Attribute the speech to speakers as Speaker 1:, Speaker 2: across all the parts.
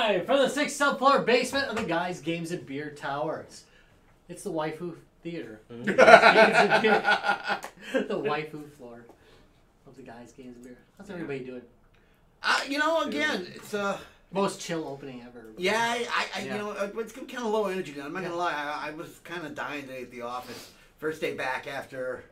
Speaker 1: Live from the 6th subfloor basement of the Guys Games and Beer Towers. It's the waifu theater. The waifu floor of the Guys Games and Beer. How's everybody doing?
Speaker 2: You know, again, it's
Speaker 1: most chill opening ever.
Speaker 2: Yeah, you know, it's kind of low energy now. I'm not gonna lie. I was kind of dying today at the office. First day back after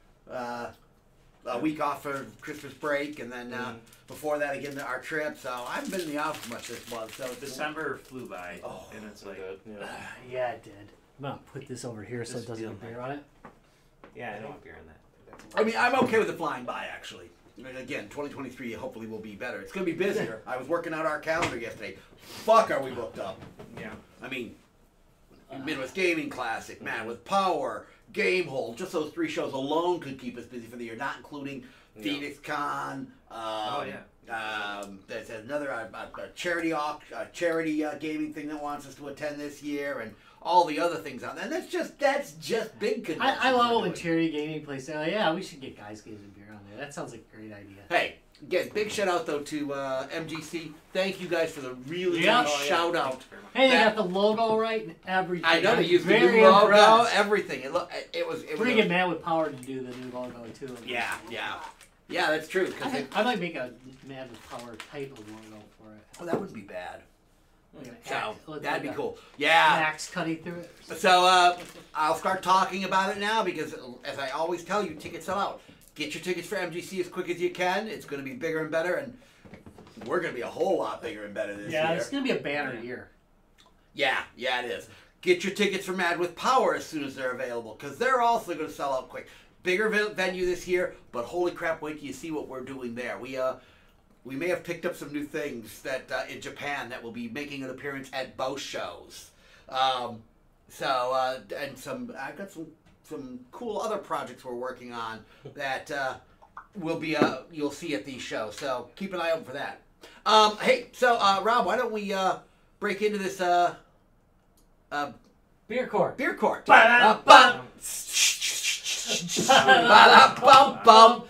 Speaker 2: a week off for Christmas break, and then before that again our trip. So I haven't been in the office much this month. So
Speaker 3: December flew by, and it's like,
Speaker 1: yeah, it did. I'm gonna put this over here so it doesn't have beer on it.
Speaker 3: Yeah, I don't want beer in that.
Speaker 2: I mean, I'm okay with it flying by actually. I mean, again, 2023 hopefully will be better. It's gonna be busier. I was working out our calendar yesterday. Fuck, are we booked up?
Speaker 3: Yeah.
Speaker 2: I mean, Midwest Gaming Classic, Man with Power, Gamehole. Just those 3 shows alone could keep us busy for the year, not including Phoenix Con. There's another charity gaming thing that wants us to attend this year, and all the other things out there. And that's just big conventions.
Speaker 1: I love it when charity gaming plays. Yeah, we should get Guys Games and Beer on there. That sounds like a great idea.
Speaker 2: Hey, again, big shout out though to MGC. Thank you guys for the really nice shout out.
Speaker 1: Hey, they got the logo right and everything.
Speaker 2: I know they used the new logo, everything. It was
Speaker 1: Bring a Man with Power to do the new logo too.
Speaker 2: Yeah, that's true.
Speaker 1: I might make a Man with Power type of logo for it.
Speaker 2: Oh, that wouldn't be bad.
Speaker 1: So,
Speaker 2: that'd be cool. Yeah.
Speaker 1: Max cutting through it.
Speaker 2: So I'll start talking about it now because, as I always tell you, tickets sell out. Get your tickets for MGC as quick as you can. It's going to be bigger and better, and we're going to be a whole lot bigger and better this year.
Speaker 1: Yeah, it's going to be a banner year.
Speaker 2: Yeah, it is. Get your tickets for Mad with Power as soon as they're available because they're also going to sell out quick. Bigger venue this year, but holy crap, wait till you see what we're doing there. We may have picked up some new things that in Japan that will be making an appearance at both shows. And I've got some cool other projects we're working on that will be you'll see at these shows. So keep an eye out for that. Hey, so Rob, why don't we break into this
Speaker 1: Beer court.
Speaker 2: Beer court.
Speaker 1: Ba-da-bum.
Speaker 2: Ba-da-bum-bum.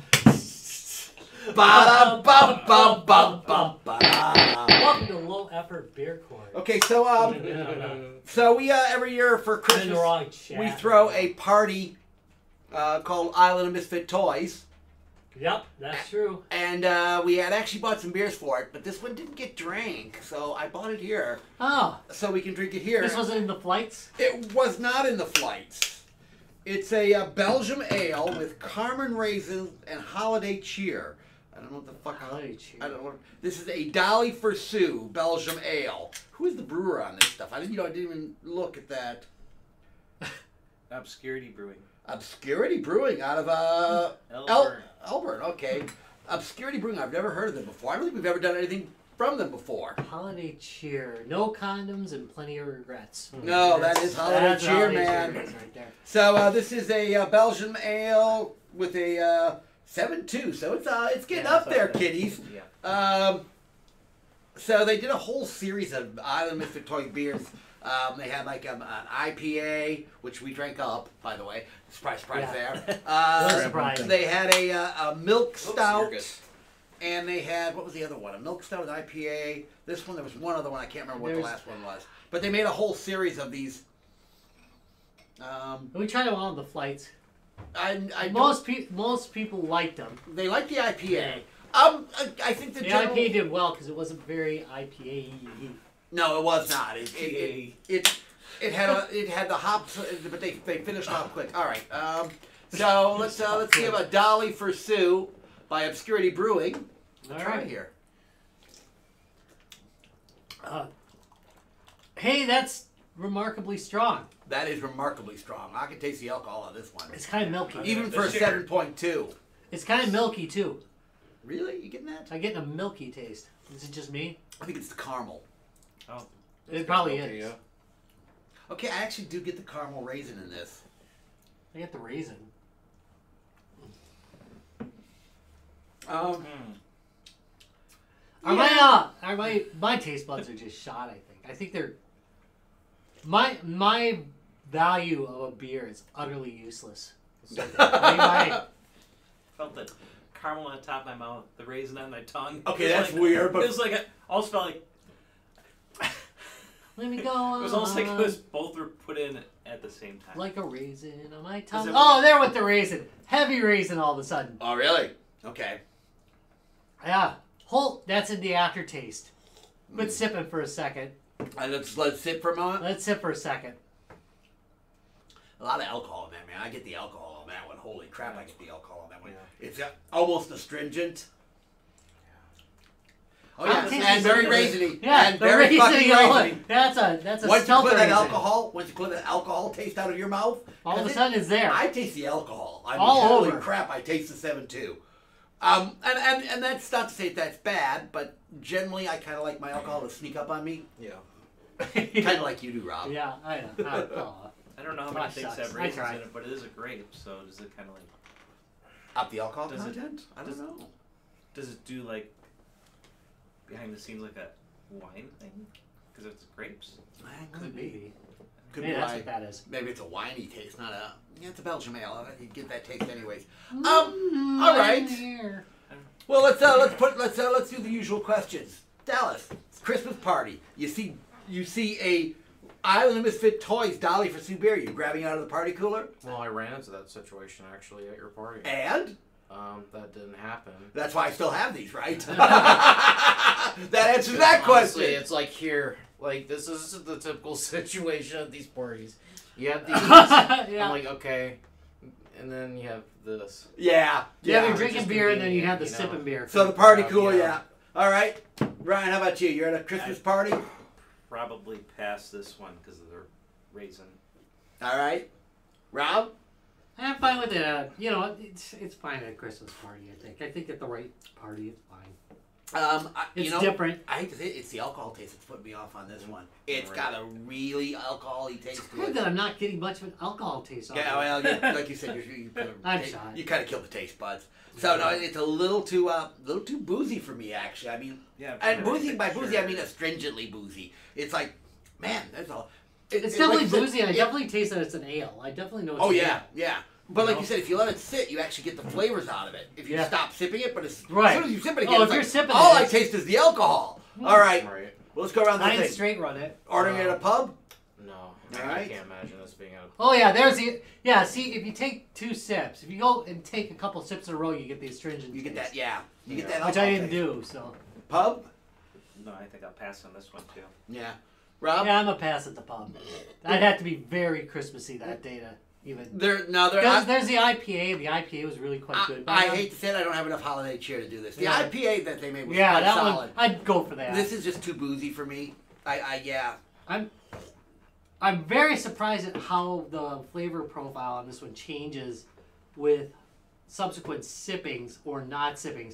Speaker 1: Welcome to Low Effort Beer Court.
Speaker 2: Okay, so we every year for Christmas we throw a party called Island of Misfit Toys.
Speaker 1: Yep, that's true.
Speaker 2: And we had actually bought some beers for it, but this one didn't get drank, so I bought it here.
Speaker 1: Oh.
Speaker 2: So we can drink it here.
Speaker 1: This wasn't in the flights?
Speaker 2: It was not in the flights. It's a Belgium ale with Carmen raisins and holiday cheer. I don't know what the fuck.
Speaker 1: Holiday cheer.
Speaker 2: I don't know. This is a Dolly for Sue Belgium ale. Who is the brewer on this stuff? I didn't even look at that.
Speaker 3: Obscurity Brewing.
Speaker 2: Obscurity Brewing out of Elburn. Okay. Obscurity Brewing. I've never heard of them before. I don't think we've ever done anything from them before.
Speaker 1: Holiday cheer. No condoms and plenty of regrets.
Speaker 2: No, that is holiday cheer, man.
Speaker 1: Right there.
Speaker 2: So this is a Belgian ale with a 7.2. So it's getting up there, kiddies.
Speaker 3: Yeah.
Speaker 2: So they did a whole series of Island Misfit Toy beers. They had like an IPA, which we drank up, by the way. Surprise there.
Speaker 1: Surprise.
Speaker 2: They had a milk stout. And they had, what was the other one? A milk stout with IPA. This one, there was one other one. I can't remember what the last one was. But they made a whole series of these.
Speaker 1: We tried them all on the flights.
Speaker 2: Most
Speaker 1: people liked them.
Speaker 2: They liked the IPA.
Speaker 1: Yeah.
Speaker 2: I think the
Speaker 1: IPA did well because it wasn't very IPA-y.
Speaker 2: No, it was not. It had the hops, but they finished off quick. All right. So let's see about Dolly for Sue by Obscurity Brewing. Let's try it here.
Speaker 1: Hey, that's remarkably strong.
Speaker 2: That is remarkably strong. I can taste the alcohol on this one.
Speaker 1: It's kind of milky.
Speaker 2: Even for a 7.2.
Speaker 1: It's kind of milky, too.
Speaker 2: Really? You getting that?
Speaker 1: I'm getting a milky taste. Is it just me?
Speaker 2: I think it's the caramel.
Speaker 3: Oh.
Speaker 1: It probably is.
Speaker 3: Yeah.
Speaker 2: Okay, I actually do get the caramel raisin in this.
Speaker 1: I get the raisin. My taste buds are just shot, I think. I think they're... My value of a beer is utterly useless.
Speaker 3: I felt the caramel on the top of my mouth, the raisin on my tongue.
Speaker 2: Okay, that's weird. But
Speaker 3: it was like I also felt like
Speaker 1: Let me go on.
Speaker 3: It was almost like it was both were put in at the same time.
Speaker 1: Like a raisin on my tongue.
Speaker 3: it-
Speaker 1: Oh, there with the raisin. Heavy raisin all of a sudden.
Speaker 2: Oh, really? Okay.
Speaker 1: Yeah. That's in the aftertaste. But sipping for a second.
Speaker 2: Let's sit for a moment.
Speaker 1: Let's sip for a second.
Speaker 2: A lot of alcohol in that, man. I get the alcohol on that one. Holy crap, I get the alcohol on that one.
Speaker 3: Yeah.
Speaker 2: It's almost astringent. Oh
Speaker 1: Yeah,
Speaker 2: yeah, and very raisiny.
Speaker 1: Yeah,
Speaker 2: and
Speaker 1: the
Speaker 2: very fucking
Speaker 1: raisin.
Speaker 2: raisiny.
Speaker 1: That's a
Speaker 2: Once you
Speaker 1: stealth
Speaker 2: put that
Speaker 1: raisin.
Speaker 2: alcohol, once you put that alcohol taste out of your mouth,
Speaker 1: All of a
Speaker 2: 'cause
Speaker 1: sudden it's there.
Speaker 2: I taste the alcohol. I mean,
Speaker 1: All
Speaker 2: holy
Speaker 1: over.
Speaker 2: crap, I taste the 7-2. And that's not to say that's bad, but generally I kind of like my alcohol to sneak up on me,
Speaker 4: Yeah.
Speaker 2: kind of like you do, Rob.
Speaker 1: Yeah, I know.
Speaker 3: I don't know how many
Speaker 1: Gosh,
Speaker 3: things
Speaker 1: sucks.
Speaker 3: have
Speaker 1: I
Speaker 3: raisins
Speaker 1: tried.
Speaker 3: in it, but it is a grape, so does it kind of like
Speaker 2: Up the alcohol
Speaker 3: Does it-
Speaker 2: content? I don't know.
Speaker 3: does it do like behind the scenes like a wine thing? Because it's grapes.
Speaker 1: Could be.
Speaker 2: Could
Speaker 1: Maybe
Speaker 2: be
Speaker 1: that's
Speaker 2: why.
Speaker 1: what that is.
Speaker 2: Maybe it's a winey taste, not a. Yeah, it's a Belgian ale. You get that taste anyways.
Speaker 1: Mm,
Speaker 2: All right.
Speaker 1: Here.
Speaker 2: Well, let's do the usual questions. Dallas, it's Christmas party. You see a Island of Misfit Toys dolly for Sue Bear. You grabbing out of the party cooler,
Speaker 4: Well, I ran into that situation actually at your party.
Speaker 2: and
Speaker 4: That didn't happen.
Speaker 2: that's why I still have these, right? That answers that
Speaker 4: Honestly,
Speaker 2: question.
Speaker 4: it's like here, like this is the typical situation at these parties. You have these.
Speaker 1: Yeah.
Speaker 4: I'm like, okay, and then you have this.
Speaker 2: Yeah,
Speaker 1: Yeah, you're
Speaker 2: yeah.
Speaker 1: drinking
Speaker 4: just
Speaker 1: beer and then you have
Speaker 4: convenient,
Speaker 1: the
Speaker 4: you know.
Speaker 1: sipping beer.
Speaker 2: So the party
Speaker 4: Yeah.
Speaker 2: cooler, yeah. All right, Ryan, how about you? You're at a Christmas party.
Speaker 3: Probably past this one because of the raisin.
Speaker 2: All right, Rob.
Speaker 1: I'm fine with it. You know, it's fine at a Christmas party. I think at the right party, it's fine. It's
Speaker 2: You know,
Speaker 1: different.
Speaker 2: I hate to say it, it's the alcohol taste that's putting me off on this one. It's
Speaker 4: Right.
Speaker 2: got a really alcohol-y taste
Speaker 1: It's
Speaker 2: to
Speaker 1: good
Speaker 2: it.
Speaker 1: that I'm not getting much of an alcohol taste on
Speaker 2: Yeah,
Speaker 1: it.
Speaker 2: well, like you said,
Speaker 1: I'm shy.
Speaker 2: you kind of killed the taste buds. So no, it's a little too boozy for me actually. I mean,
Speaker 3: Yeah.
Speaker 2: and boozy by boozy I mean astringently boozy. It's like, man, that's all.
Speaker 1: It's definitely
Speaker 2: like you said,
Speaker 1: boozy, and I
Speaker 2: it-
Speaker 1: definitely taste that it's an ale. I definitely know it's
Speaker 2: Oh
Speaker 1: an
Speaker 2: yeah,
Speaker 1: ale.
Speaker 2: yeah. But like
Speaker 1: know?
Speaker 2: you said, if you let it sit, you actually get the flavors out of it. If you
Speaker 1: Yeah.
Speaker 2: stop sipping it, but
Speaker 1: Right.
Speaker 2: as soon as you sip it again,
Speaker 1: Oh,
Speaker 2: it's
Speaker 1: if you're
Speaker 2: like,
Speaker 1: sipping
Speaker 2: all
Speaker 1: it,
Speaker 2: I
Speaker 1: it's-
Speaker 2: taste is the alcohol. All right,
Speaker 4: Right.
Speaker 2: well, let's go around the
Speaker 1: I didn't
Speaker 2: thing.
Speaker 1: straight run it.
Speaker 2: Ordering at a pub.
Speaker 4: No.
Speaker 2: All
Speaker 4: I
Speaker 2: right.
Speaker 4: can't imagine this being a.
Speaker 1: Oh yeah, there's the See, if you take 2 sips, if you go and take a couple sips in a row, you get the astringent.
Speaker 2: You get
Speaker 1: taste,
Speaker 2: that, yeah. You get
Speaker 4: Yeah.
Speaker 2: that
Speaker 1: which
Speaker 2: alcohol
Speaker 1: I didn't
Speaker 2: taste.
Speaker 1: do. So
Speaker 2: Pub.
Speaker 3: No, I think I'll pass on this one too.
Speaker 2: Yeah. Rob.
Speaker 1: yeah, I'm a pass at the pub. I'd have to be very Christmassy that day to even.
Speaker 2: There's
Speaker 1: There's the IPA. The IPA was really quite good. by
Speaker 2: I
Speaker 1: now.
Speaker 2: hate to say it, I don't have enough holiday cheer to do this. The
Speaker 1: Yeah.
Speaker 2: IPA that they made was
Speaker 1: Yeah,
Speaker 2: quite
Speaker 1: that
Speaker 2: solid.
Speaker 1: one. I'd go for that.
Speaker 2: This is just too boozy for me. Yeah.
Speaker 1: I'm very surprised at how the flavor profile on this one changes with subsequent sippings or not sippings.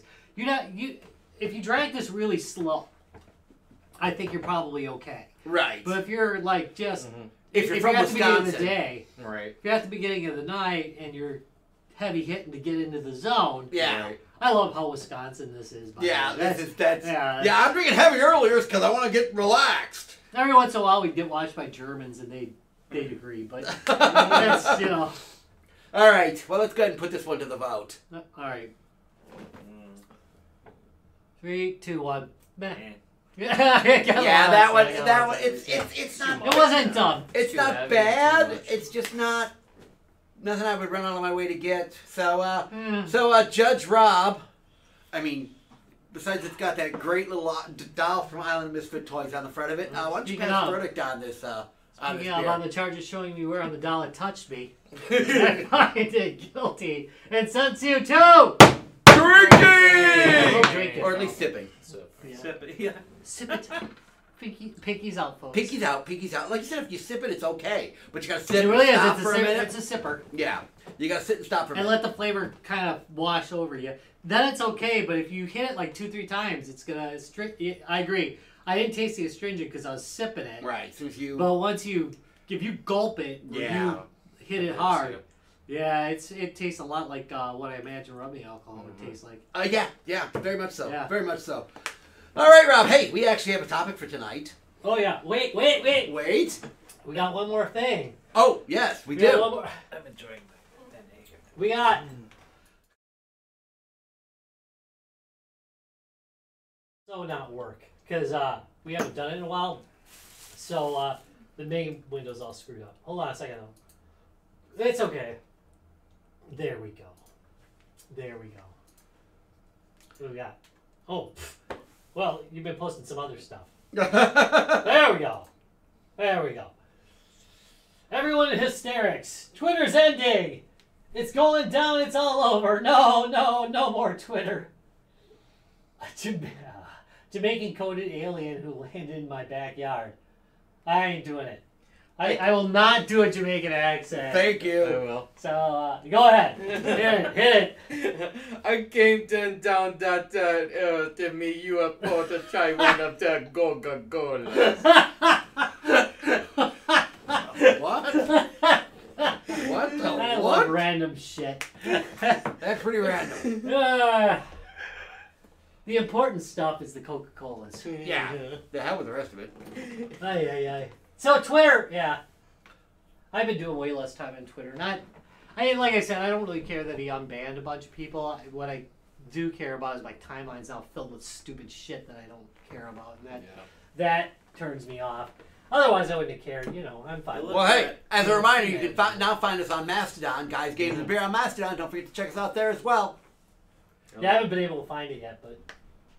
Speaker 1: If you drank this really slow, I think you're probably okay.
Speaker 2: Right.
Speaker 1: But if you're like just
Speaker 2: if you're from
Speaker 1: at the beginning of the
Speaker 2: Wisconsin.
Speaker 1: day,
Speaker 4: Right.
Speaker 1: if you're at the beginning of the night and you're heavy hitting to get into the zone,
Speaker 2: Yeah.
Speaker 4: Right.
Speaker 1: I love how Wisconsin this is. By
Speaker 2: Yeah,
Speaker 1: the way.
Speaker 2: that's
Speaker 1: yeah.
Speaker 2: I'm drinking heavy earlier because I want to get relaxed.
Speaker 1: Every once in a while we get watched by Germans and they'd agree, but that's
Speaker 2: All right. Well, let's go ahead and put this one to the vote.
Speaker 1: All right.
Speaker 3: Mm.
Speaker 1: 3, 2, 1. Meh.
Speaker 3: Eh.
Speaker 1: Yeah,
Speaker 2: That one. It's not.
Speaker 1: It wasn't dumb.
Speaker 2: It's
Speaker 4: Too
Speaker 2: not
Speaker 4: heavy,
Speaker 2: bad.
Speaker 4: too much.
Speaker 2: It's just not nothing I would run out of my way to get. So,
Speaker 1: Mm.
Speaker 2: Judge Rob, I mean, besides it's got that great little doll from Island of Misfit Toys on the front of it. Why don't you
Speaker 1: Speaking
Speaker 2: pass
Speaker 1: of-
Speaker 2: verdict on this? On this
Speaker 1: Speaking of
Speaker 2: beer?
Speaker 1: on the charges showing me where on the dollar touched me, I find it guilty and sentence you to
Speaker 2: Drinking!
Speaker 1: drinking.
Speaker 2: Or at least sipping.
Speaker 4: So,
Speaker 1: Yeah.
Speaker 3: Sip it. Yeah.
Speaker 1: Sip it. Pinky's out, folks.
Speaker 2: Pinky's out, pinky's out. Like you said, if you sip it, it's okay. But you gotta sit
Speaker 1: It
Speaker 2: and
Speaker 1: really is.
Speaker 2: stop
Speaker 1: It's
Speaker 2: for a minute.
Speaker 1: it's a sipper.
Speaker 2: Yeah. You gotta sit and stop for a
Speaker 1: And
Speaker 2: minute.
Speaker 1: let the flavor kind of wash over you. Then it's okay, but if you hit it like 2-3 times, it's gonna I agree. I didn't taste the astringent because I was sipping it.
Speaker 2: Right. So if you.
Speaker 1: But if you gulp it, or
Speaker 2: Yeah.
Speaker 1: you hit it hard. Yeah, it tastes a lot like what I imagine rubbing alcohol would taste like.
Speaker 2: Yeah, very much so.
Speaker 1: Yeah.
Speaker 2: Very much so. All right, Rob. Hey, we actually have a topic for tonight.
Speaker 1: Oh yeah, wait.
Speaker 2: Wait.
Speaker 1: We got one more thing.
Speaker 2: Oh, yes, we
Speaker 1: got
Speaker 2: do.
Speaker 1: one more.
Speaker 3: I'm enjoying that naked.
Speaker 1: We got. So not work because we haven't done it in a while. So the main window's all screwed up. Hold on a second though. It's okay. There we go. There we go. What do we got? Oh, well, you've been posting some other stuff. There we go. There we go. Everyone in hysterics. Twitter's ending. It's going down. It's all over. No more Twitter. Jamaican coded alien who landed in my backyard. I ain't doing it. I will not do a Jamaican accent.
Speaker 2: Thank
Speaker 4: I
Speaker 2: you.
Speaker 4: will.
Speaker 1: So go ahead. Hit it.
Speaker 4: I came down that to me UFO to try one of the Coca-Colas.
Speaker 2: What? What the
Speaker 1: I love
Speaker 2: what?
Speaker 1: random shit.
Speaker 2: That's pretty random.
Speaker 1: The important stuff is the Coca-Colas.
Speaker 2: Yeah. The hell with the rest of it.
Speaker 1: Ay. So Twitter, yeah. I've been doing way less time on Twitter. Like I said, I don't really care that he unbanned a bunch of people. What I do care about is my timeline's now filled with stupid shit that I don't care about, and that turns me off. Otherwise, I wouldn't have cared. You know, I'm fine.
Speaker 2: Well, hey, as a reminder, you can now find us on Mastodon. Guys, Games and Beer on Mastodon. Don't forget to check us out there as well.
Speaker 1: Yeah, I haven't been able to find it yet, but.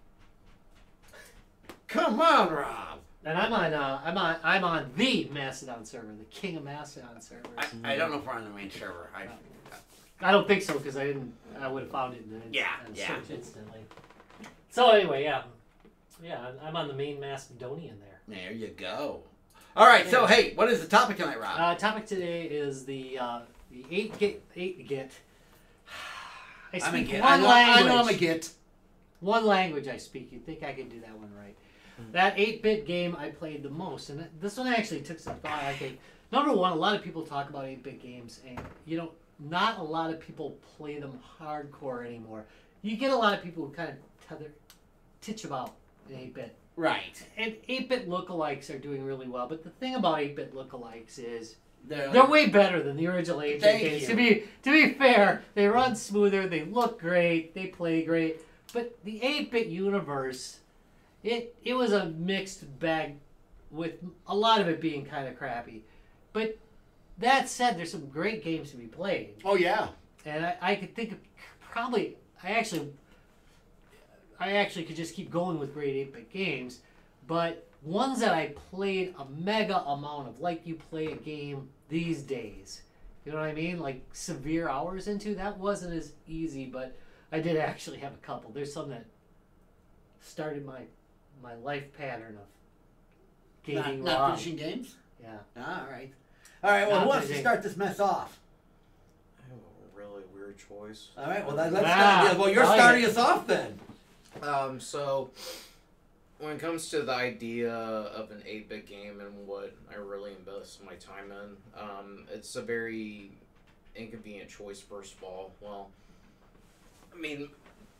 Speaker 2: Come on, Rob.
Speaker 1: And I'm on the Mastodon server, the king of Mastodon servers.
Speaker 2: I don't know if we're on the main server.
Speaker 1: I don't think so because I would have found it in the
Speaker 2: Yeah.
Speaker 1: search instantly. So anyway, yeah, I'm on the main Macedonian there.
Speaker 2: There you go. All right, so hey, what is the topic tonight, Rob?
Speaker 1: Topic today is the 8-git. I speak one
Speaker 2: I
Speaker 1: language.
Speaker 2: know I'm a git.
Speaker 1: One language I speak. You'd think I could do that one right. That 8-bit game I played the most, and this one actually took some thought. I think number one, a lot of people talk about 8-bit games, and not a lot of people play them hardcore anymore. You get a lot of people who kind of titch about an 8-bit.
Speaker 2: Right.
Speaker 1: And 8-bit lookalikes are doing really well, but the thing about 8-bit lookalikes is
Speaker 2: They're
Speaker 1: way better than the original 8-bit
Speaker 2: Thank
Speaker 1: games.
Speaker 2: you.
Speaker 1: To be fair, they run smoother, they look great, they play great, but the 8-bit universe, it was a mixed bag with a lot of it being kind of crappy. But that said, there's some great games to be played.
Speaker 2: Oh yeah.
Speaker 1: And I could think of probably I actually could just keep going with great 8-bit games, but ones that I played a mega amount of, like you play a game these days. You know what I mean? Like severe hours into, that wasn't as easy, but I did actually have a couple. There's some that started my life pattern of gaming
Speaker 2: Not
Speaker 1: wrong.
Speaker 2: finishing games?
Speaker 1: Yeah.
Speaker 2: All right. All right, well,
Speaker 1: Not
Speaker 2: who wants to
Speaker 1: finishing.
Speaker 2: start this mess off?
Speaker 4: I have a really weird choice.
Speaker 2: All right, well, let's start.
Speaker 1: Ah,
Speaker 2: Well, you're
Speaker 1: I like
Speaker 2: starting
Speaker 1: it.
Speaker 2: us off then.
Speaker 4: So when it comes to the idea of an 8-bit game and what I really invest my time in, it's a very inconvenient choice, first of all. Well, I mean,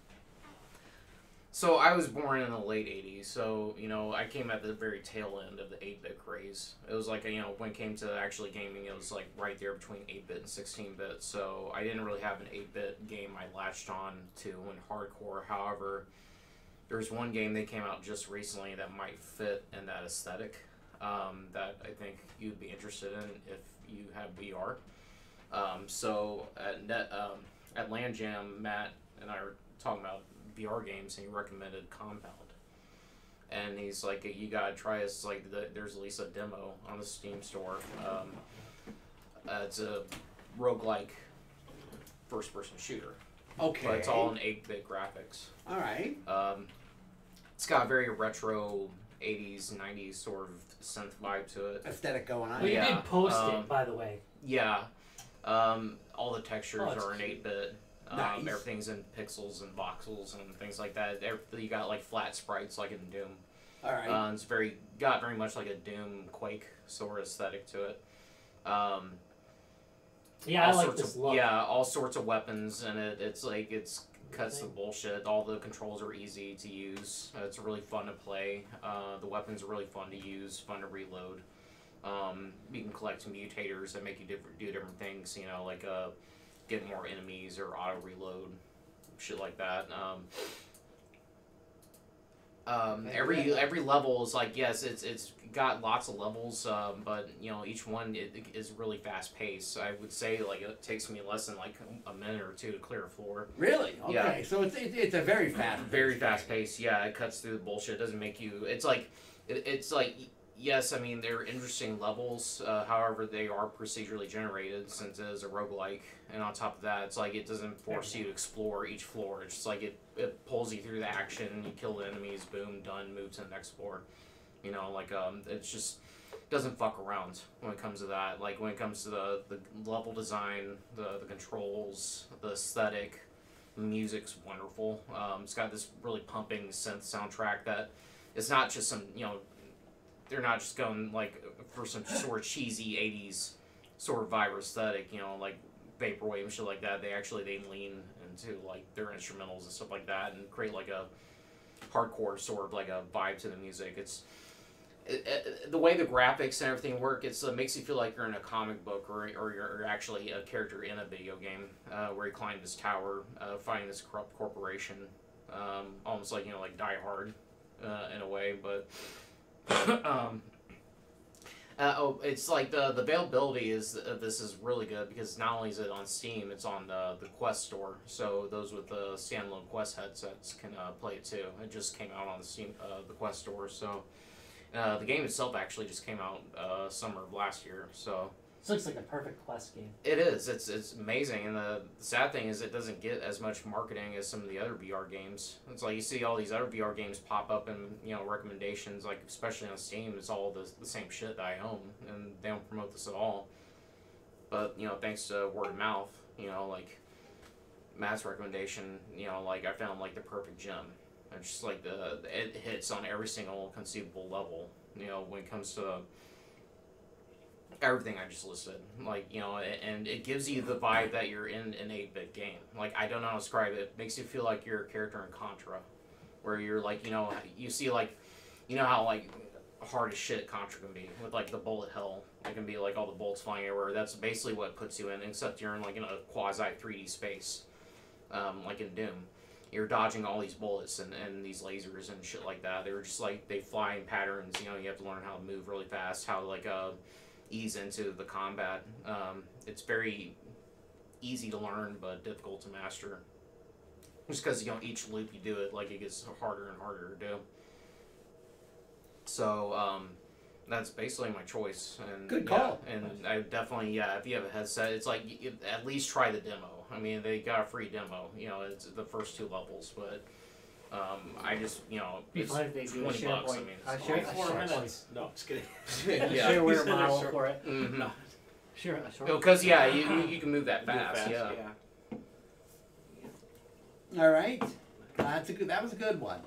Speaker 4: so I was born in the late 80s, so, I came at the very tail end of the 8-bit craze. It was like, when it came to actually gaming, it was like right there between 8-bit and 16-bit, so I didn't really have an 8-bit game I latched on to in hardcore. However, there's one game that came out just recently that might fit in that aesthetic, that I think you'd be interested in if you have VR. So at LAN Jam, Matt and I were talking about VR games, and he recommended Compound. And he's like, you gotta try this. Like, there's at least a demo on the Steam store. It's a roguelike first-person shooter.
Speaker 2: Okay.
Speaker 4: But it's all in 8-bit graphics.
Speaker 2: All right.
Speaker 4: It's got a very retro 80s, 90s sort of synth vibe to it.
Speaker 2: Aesthetic going on.
Speaker 1: Well, you
Speaker 4: Yeah,
Speaker 1: did post it, by the way.
Speaker 4: Yeah. All the textures
Speaker 1: it's
Speaker 4: are in
Speaker 1: cute.
Speaker 4: 8-bit.
Speaker 2: Nice.
Speaker 4: Everything's in pixels and voxels and things like that. You got like flat sprites like in Doom.
Speaker 2: All right.
Speaker 4: It's got very much like a Doom Quake sort of aesthetic to it.
Speaker 1: Yeah, I
Speaker 4: all
Speaker 1: like
Speaker 4: sorts
Speaker 1: this
Speaker 4: of,
Speaker 1: look.
Speaker 4: Yeah, all sorts of weapons, and it's cuts the bullshit. All the controls are easy to use. It's really fun to play. The weapons are really fun to use, fun to reload. You can collect mutators that make you do different things. Like get more enemies or auto reload, shit like that. Every level is like, yes, it's got lots of levels, but you know each one is really fast paced. I would say like it takes me less than like a minute or two to clear a floor.
Speaker 2: Really? Okay.
Speaker 4: Yeah.
Speaker 2: So it's a very fast.
Speaker 4: Very fast paced. Yeah, it cuts through the bullshit. It doesn't make you. It's like yes, I mean they're interesting levels. However, they are procedurally generated since it is a roguelike, and on top of that, it's like it doesn't force you to explore each floor. It's just like it pulls you through the action. You kill the enemies, boom, done. Move to the next floor. You know, like it's just doesn't fuck around when it comes to that. Like when it comes to the level design, the controls, the aesthetic, the music's wonderful. It's got this really pumping synth soundtrack that it's not just some they're not just going like for some sort of cheesy '80s sort of vibe or aesthetic. Like vaporwave and shit like that. They lean into like their instrumentals and stuff like that and create like a hardcore sort of like a vibe to the music. The way the graphics and everything work, it makes you feel like you're in a comic book or you're actually a character in a video game where you climb this tower, fighting this corrupt corporation, almost like like Die Hard in a way. But it's like the availability this is really good because not only is it on Steam, it's on the Quest store. So those with the standalone Quest headsets can play it too. It just came out on the Steam the Quest store. So. The game itself actually just came out summer of last year, so
Speaker 1: This looks like a perfect Quest game.
Speaker 4: it is. It's amazing, and the sad thing is it doesn't get as much marketing as some of the other VR games. It's like you see all these other VR games pop up in recommendations, like especially on Steam. It's all the same shit that I own, and they don't promote this at all. But thanks to word of mouth, like Matt's recommendation, like I found like the perfect gem. It's just like it hits on every single conceivable level, when it comes to everything I just listed. Like, and it gives you the vibe that you're in an 8-bit game. Like, I don't know how to describe it. It makes you feel like you're a character in Contra, where you're like, you see like, how like hard as shit Contra can be with like the bullet hell. It can be like all the bullets flying everywhere. That's basically what it puts you in, except you're in like in a quasi 3D space, like in Doom. You're dodging all these bullets and these lasers and shit like that. They're just like, they fly in patterns, you have to learn how to move really fast, how to like ease into the combat. It's very easy to learn, but difficult to master. Just because, each loop you do it, like it gets harder and harder to do. So, that's basically my choice. And
Speaker 2: good call.
Speaker 4: Yeah, and I definitely, if you have a headset, it's like, at least try the demo. I mean, they got a free demo. It's the first 2 levels, but I just, it's
Speaker 1: Fine if they do a
Speaker 4: $20. I mean, it's
Speaker 1: share,
Speaker 3: 4
Speaker 1: minutes.
Speaker 3: minutes. No, I'm just kidding.
Speaker 4: Yeah.
Speaker 1: Shareware
Speaker 3: They're
Speaker 1: model
Speaker 3: short.
Speaker 1: for it.
Speaker 4: Mm-hmm.
Speaker 3: No.
Speaker 1: Sure, a short.
Speaker 4: Because you can move that fast. Yeah.
Speaker 2: All right. That was a good one.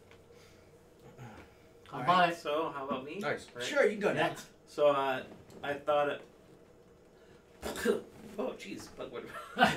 Speaker 1: I
Speaker 2: All
Speaker 1: bought
Speaker 2: right.
Speaker 1: it.
Speaker 3: So, how about me?
Speaker 4: Nice.
Speaker 3: Right?
Speaker 2: Sure, you can go next.
Speaker 3: So, I thought it. Oh, jeez. But what?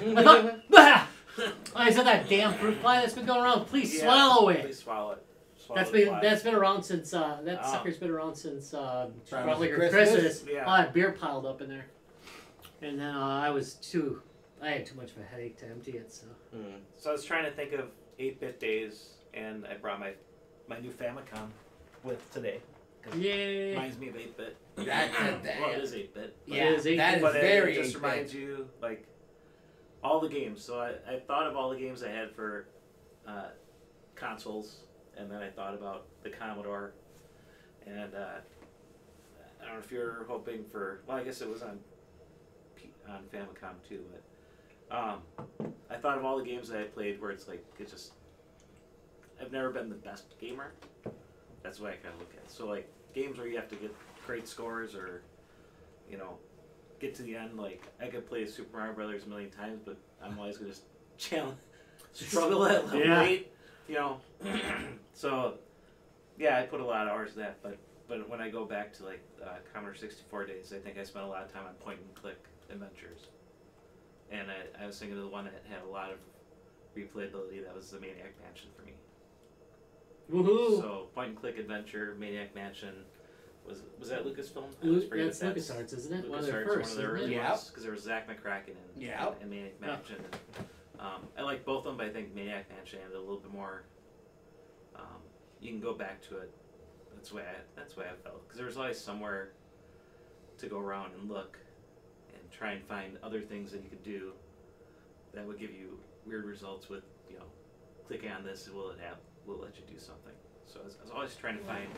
Speaker 1: Oh, is that that damn fruit fly that's been going around? Please
Speaker 3: Yeah,
Speaker 1: swallow it.
Speaker 3: Please swallow it. Swallow
Speaker 1: That's
Speaker 3: the
Speaker 1: been
Speaker 3: fly.
Speaker 1: that's been around since that
Speaker 3: Oh.
Speaker 1: sucker's been around since
Speaker 2: Promise
Speaker 1: probably
Speaker 2: of
Speaker 1: Christmas.
Speaker 2: Christmas.
Speaker 3: Yeah.
Speaker 1: I had beer piled up in there, and then I had too much of a headache to empty it. So
Speaker 3: So I was trying to think of 8-bit days, and I brought my new Famicom with today. 'Cause it
Speaker 1: yay!
Speaker 3: reminds me of 8-bit.
Speaker 2: That's
Speaker 3: Well, it is 8-bit. but-
Speaker 2: Yeah,
Speaker 1: It is 8-bit.
Speaker 2: that is
Speaker 3: But
Speaker 2: very
Speaker 3: it just
Speaker 2: 8-bit.
Speaker 3: reminds you, like, all the games. So I thought of all the games I had for consoles, and then I thought about the Commodore, and I don't know if you're hoping for, well, I guess it was on Famicom too, but I thought of all the games that I played where it's like, I've never been the best gamer. That's the way I kind of look at it. So, like, games where you have to get great scores or, get to the end. Like, I could play Super Mario Brothers a million times, but I'm always going to struggle at level
Speaker 1: Yeah.
Speaker 3: 8, So, yeah, I put a lot of hours in that, but when I go back to, like, Commodore 64 days, I think I spent a lot of time on point-and-click adventures. And I was thinking of the one that had a lot of replayability. That was the Maniac Mansion for me.
Speaker 1: Woohoo!
Speaker 3: So point-and-click adventure, Maniac Mansion. Was that Lucasfilm? I always forget
Speaker 1: That's
Speaker 3: if that's
Speaker 1: LucasArts, isn't it? One of
Speaker 3: LucasArts,
Speaker 1: their
Speaker 3: one
Speaker 1: first,
Speaker 3: of their
Speaker 1: isn't
Speaker 3: early
Speaker 1: it?
Speaker 2: Yeah.
Speaker 3: ones, because there was Zach McCracken and Maniac Mansion. And, I like both of them, but I think Maniac Mansion had a little bit more. You can go back to it That's the way I felt, because there was always somewhere to go around and look and try and find other things that you could do that would give you weird results with, clicking on this, will let you do something. So I was always trying to find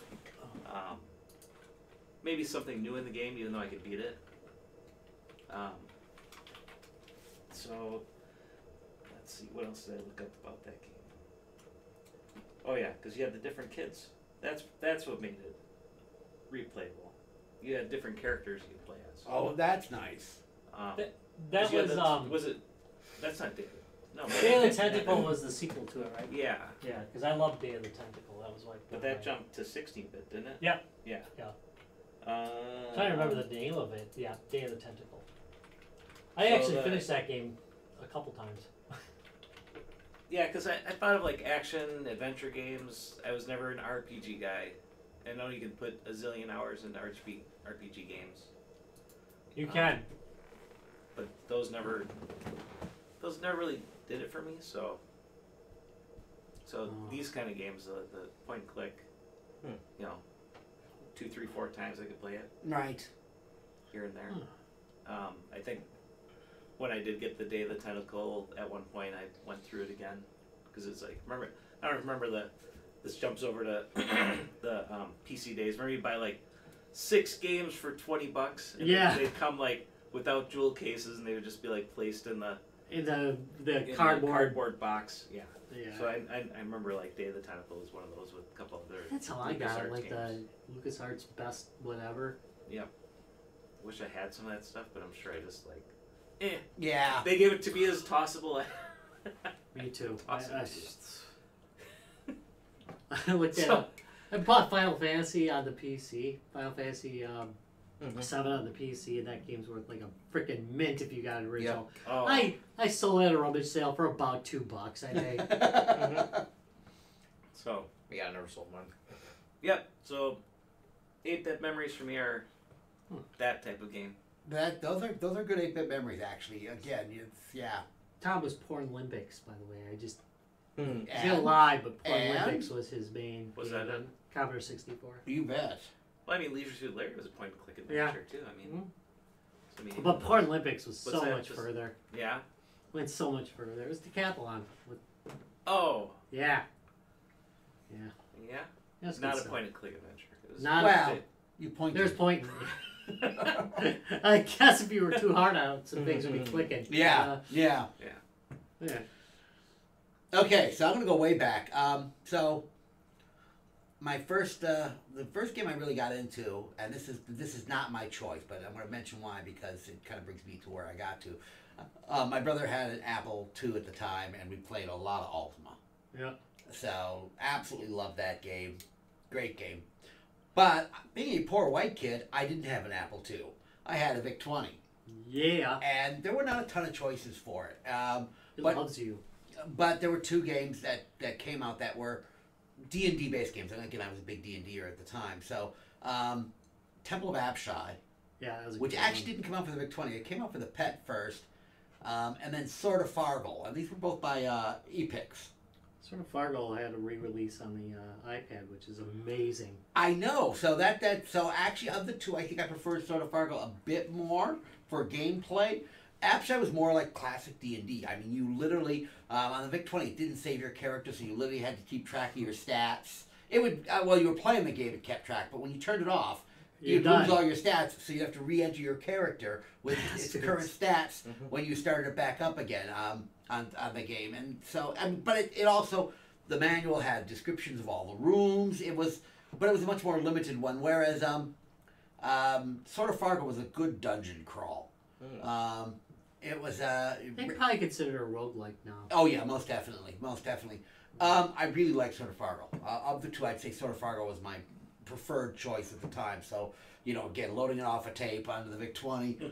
Speaker 3: maybe something new in the game, even though I could beat it. So let's see, what else did I look up about that game? Oh yeah, because you had the different kids. That's what made it replayable. You had different characters you could play as.
Speaker 2: Oh, that's nice.
Speaker 1: That
Speaker 3: 'cause you had
Speaker 1: was
Speaker 3: was it? That's not David. No.
Speaker 1: Day of the Tentacle was the sequel to it, right?
Speaker 3: Yeah,
Speaker 1: Yeah, because I loved Day of the Tentacle. That was like.
Speaker 3: but that jumped to 16-bit, didn't it?
Speaker 1: Yeah.
Speaker 3: Yeah.
Speaker 1: Yeah.
Speaker 3: I'm
Speaker 1: trying to remember the name of it. Yeah, Day of the Tentacle. I
Speaker 3: So
Speaker 1: actually finished that game a couple times.
Speaker 3: Yeah, because I thought of like action adventure games. I was never an RPG guy. I know you can put a zillion hours into RPG games,
Speaker 1: You can.
Speaker 3: but those never really did it for me. So
Speaker 1: Oh.
Speaker 3: these kind of games, the point and click, 2, 3, 4 times I could play it
Speaker 2: Right.
Speaker 3: here and there. I think when I did get the Day of the Tentacle, at one point I went through it again, because it's like, I don't remember this jumps over to the PC days. Remember you buy like 6 games for $20, and
Speaker 1: Yeah.
Speaker 3: they'd come like without jewel cases, and they would just be like placed in the
Speaker 1: In the
Speaker 3: in
Speaker 1: cardboard.
Speaker 3: box. Yeah.
Speaker 1: Yeah.
Speaker 3: So I remember like Day of the Tentacle was one of those with a couple other.
Speaker 1: That's how I got it.
Speaker 3: LucasArts
Speaker 1: Like
Speaker 3: games.
Speaker 1: the LucasArts best whatever.
Speaker 3: Wish I had some of that stuff, but I'm sure I just
Speaker 2: Yeah.
Speaker 3: they gave it to me as tossable.
Speaker 1: Me too.
Speaker 3: Awesome.
Speaker 1: I looked at.
Speaker 3: So-
Speaker 1: I bought Final Fantasy on the PC. Final Fantasy
Speaker 4: Mhm.
Speaker 1: 7 on the PC, and that game's worth like a freaking mint if you got it original.
Speaker 3: Oh.
Speaker 1: I sold it at a rummage sale for about $2, I think.
Speaker 3: So
Speaker 4: Yeah, I never sold mine.
Speaker 3: yep. So 8-bit memories for me are that type of game.
Speaker 2: Those are good 8-bit memories, actually. Again, yeah.
Speaker 1: Tom was Porn Olympics, by the way. I just
Speaker 4: Hmm.
Speaker 1: he's still alive, but Porn
Speaker 2: and-
Speaker 1: Olympics was his main.
Speaker 3: Was
Speaker 1: game
Speaker 3: that
Speaker 1: on Commodore 64?
Speaker 2: You bet.
Speaker 3: Well, I mean, Leisure Suit Larry was a point-and-click
Speaker 1: Yeah.
Speaker 3: adventure too. I mean,
Speaker 1: But Porn Olympics was
Speaker 3: What's
Speaker 1: so
Speaker 3: that?
Speaker 1: much
Speaker 3: Just-
Speaker 1: further.
Speaker 3: yeah.
Speaker 1: Went so much further. It was Decathlon. With,
Speaker 3: Oh,
Speaker 1: yeah.
Speaker 3: yeah.
Speaker 1: That was
Speaker 3: Not
Speaker 1: good
Speaker 3: a
Speaker 1: stuff.
Speaker 3: point-and-click adventure. It was
Speaker 1: Not
Speaker 2: Well, you point.
Speaker 1: There's point. I guess if you were too hard on it, some things would be clicking.
Speaker 2: Yeah. Yeah.
Speaker 1: Yeah.
Speaker 2: Okay, so I'm gonna go way back. So my first, the first game I really got into, and this is not my choice, but I'm gonna mention why because it kind of brings me to where I got to. My brother had an Apple II at the time, and we played a lot of Ultima.
Speaker 1: Yeah.
Speaker 2: So absolutely loved that game, great game. But being a poor white kid, I didn't have an Apple II. I had a VIC-20,
Speaker 1: Yeah.
Speaker 2: and there were not a ton of choices for it.
Speaker 1: It
Speaker 2: but-
Speaker 1: loves you.
Speaker 2: But there were 2 games that came out that were D&D based games. And again, I was a big D&D-er at the time. So, Temple of Apshai,
Speaker 1: Yeah, that was a
Speaker 2: which
Speaker 1: good
Speaker 2: actually
Speaker 1: one.
Speaker 2: didn't come out for the VIC-20. It came out for the PET first. And then Sword of Fargle. And these were both by Epix.
Speaker 1: Sort of Fargo had a re-release on the iPad, which is amazing.
Speaker 2: I know. So so actually of the 2, I think I prefer Sword of Fargle a bit more for gameplay. Apshai was more like classic D&D. I mean, you literally, on the VIC-20, it didn't save your character, so you literally had to keep track of your stats. It would, while you were playing the game, it kept track, but when you turned it off, you'd
Speaker 1: You're
Speaker 2: lose
Speaker 1: done.
Speaker 2: all your stats, so you have to re-enter your character with its current stats when you started it back up again on the game. And so, but it also, the manual had descriptions of all the rooms. But it was a much more limited one, whereas Sword of Fargo was a good dungeon crawl. It was
Speaker 1: They probably consider it a roguelike now.
Speaker 2: oh yeah, most definitely. I really like Sword of Fargo. Of the 2, I'd say Sword of Fargo was my preferred choice at the time. So again, loading it off a tape onto the VIC-20,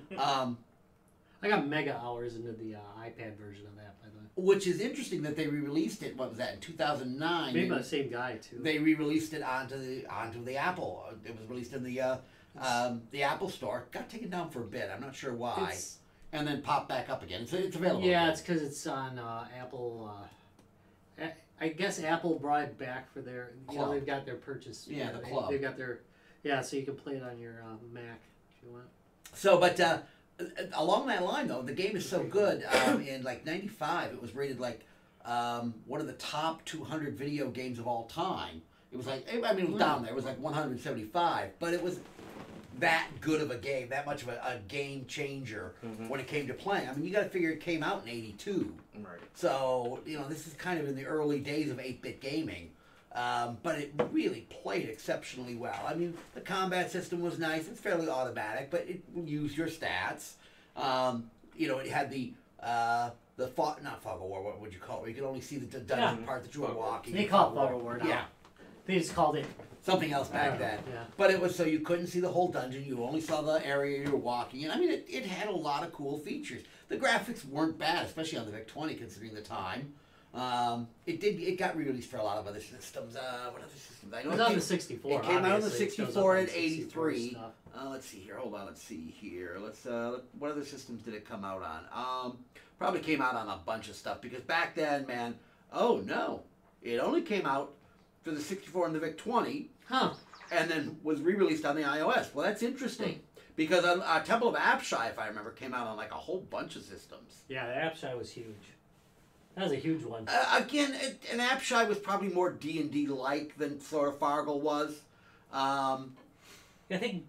Speaker 1: I got mega hours into the iPad version of that, by the way.
Speaker 2: which is interesting that they re-released it. What was that in 2009?
Speaker 1: Made by the same guy too.
Speaker 2: They re-released it onto the Apple. It was released in the Apple Store. Got taken down for a bit. I'm not sure why.
Speaker 1: It's-
Speaker 2: And then popped back up again. It's available.
Speaker 1: Yeah,
Speaker 2: again.
Speaker 1: it's because it's on Apple. I guess Apple brought it back for their. You know,
Speaker 2: Club.
Speaker 1: they've got their purchase.
Speaker 2: Yeah, the club.
Speaker 1: They've got their. Yeah, so you can play it on your Mac if you want.
Speaker 2: So, but along that line, though, the game is so good. In like '95, it was rated like one of the top 200 video games of all time. It was like, I mean, it was down there. It was like 175, but it was that good of a game, that much of a game changer when it came to playing. I mean, you got to figure it came out in '82.
Speaker 4: Right.
Speaker 2: So, you know, this is kind of in the early days of 8-bit gaming. But it really played exceptionally well. I mean, the combat system was nice. It's fairly automatic, but it used your stats. You know, it had not fog of war. What would you call it? You could only see the dungeon part that you were walking.
Speaker 1: They call it fog of war now.
Speaker 2: Yeah,
Speaker 1: They just called it.
Speaker 2: something else back then.
Speaker 1: Yeah.
Speaker 2: But it was so you couldn't see the whole dungeon. You only saw the area you were walking in. I mean, it had a lot of cool features. The graphics weren't bad, especially on the VIC-20, considering the time. It got re-released for a lot of other systems. What other systems? I know
Speaker 1: It was on the 64.
Speaker 2: It came out on the
Speaker 1: obviously. It shows up
Speaker 2: 64
Speaker 1: on
Speaker 2: and
Speaker 1: 64
Speaker 2: '83.
Speaker 1: stuff.
Speaker 2: Let's see here. Hold on. Let's see here. What other systems did it come out on? Probably came out on a bunch of stuff because back then, man. Oh no, it only came out for the 64 and the VIC-20,
Speaker 1: Huh.
Speaker 2: and then was re-released on the iOS. Well, that's interesting because Temple of Apshai, if I remember, came out on like a whole bunch of systems.
Speaker 1: Yeah, the Apshai was huge. That was a huge one.
Speaker 2: Again, an Apshai was probably more D&D like than sort of Fargle was.
Speaker 1: I think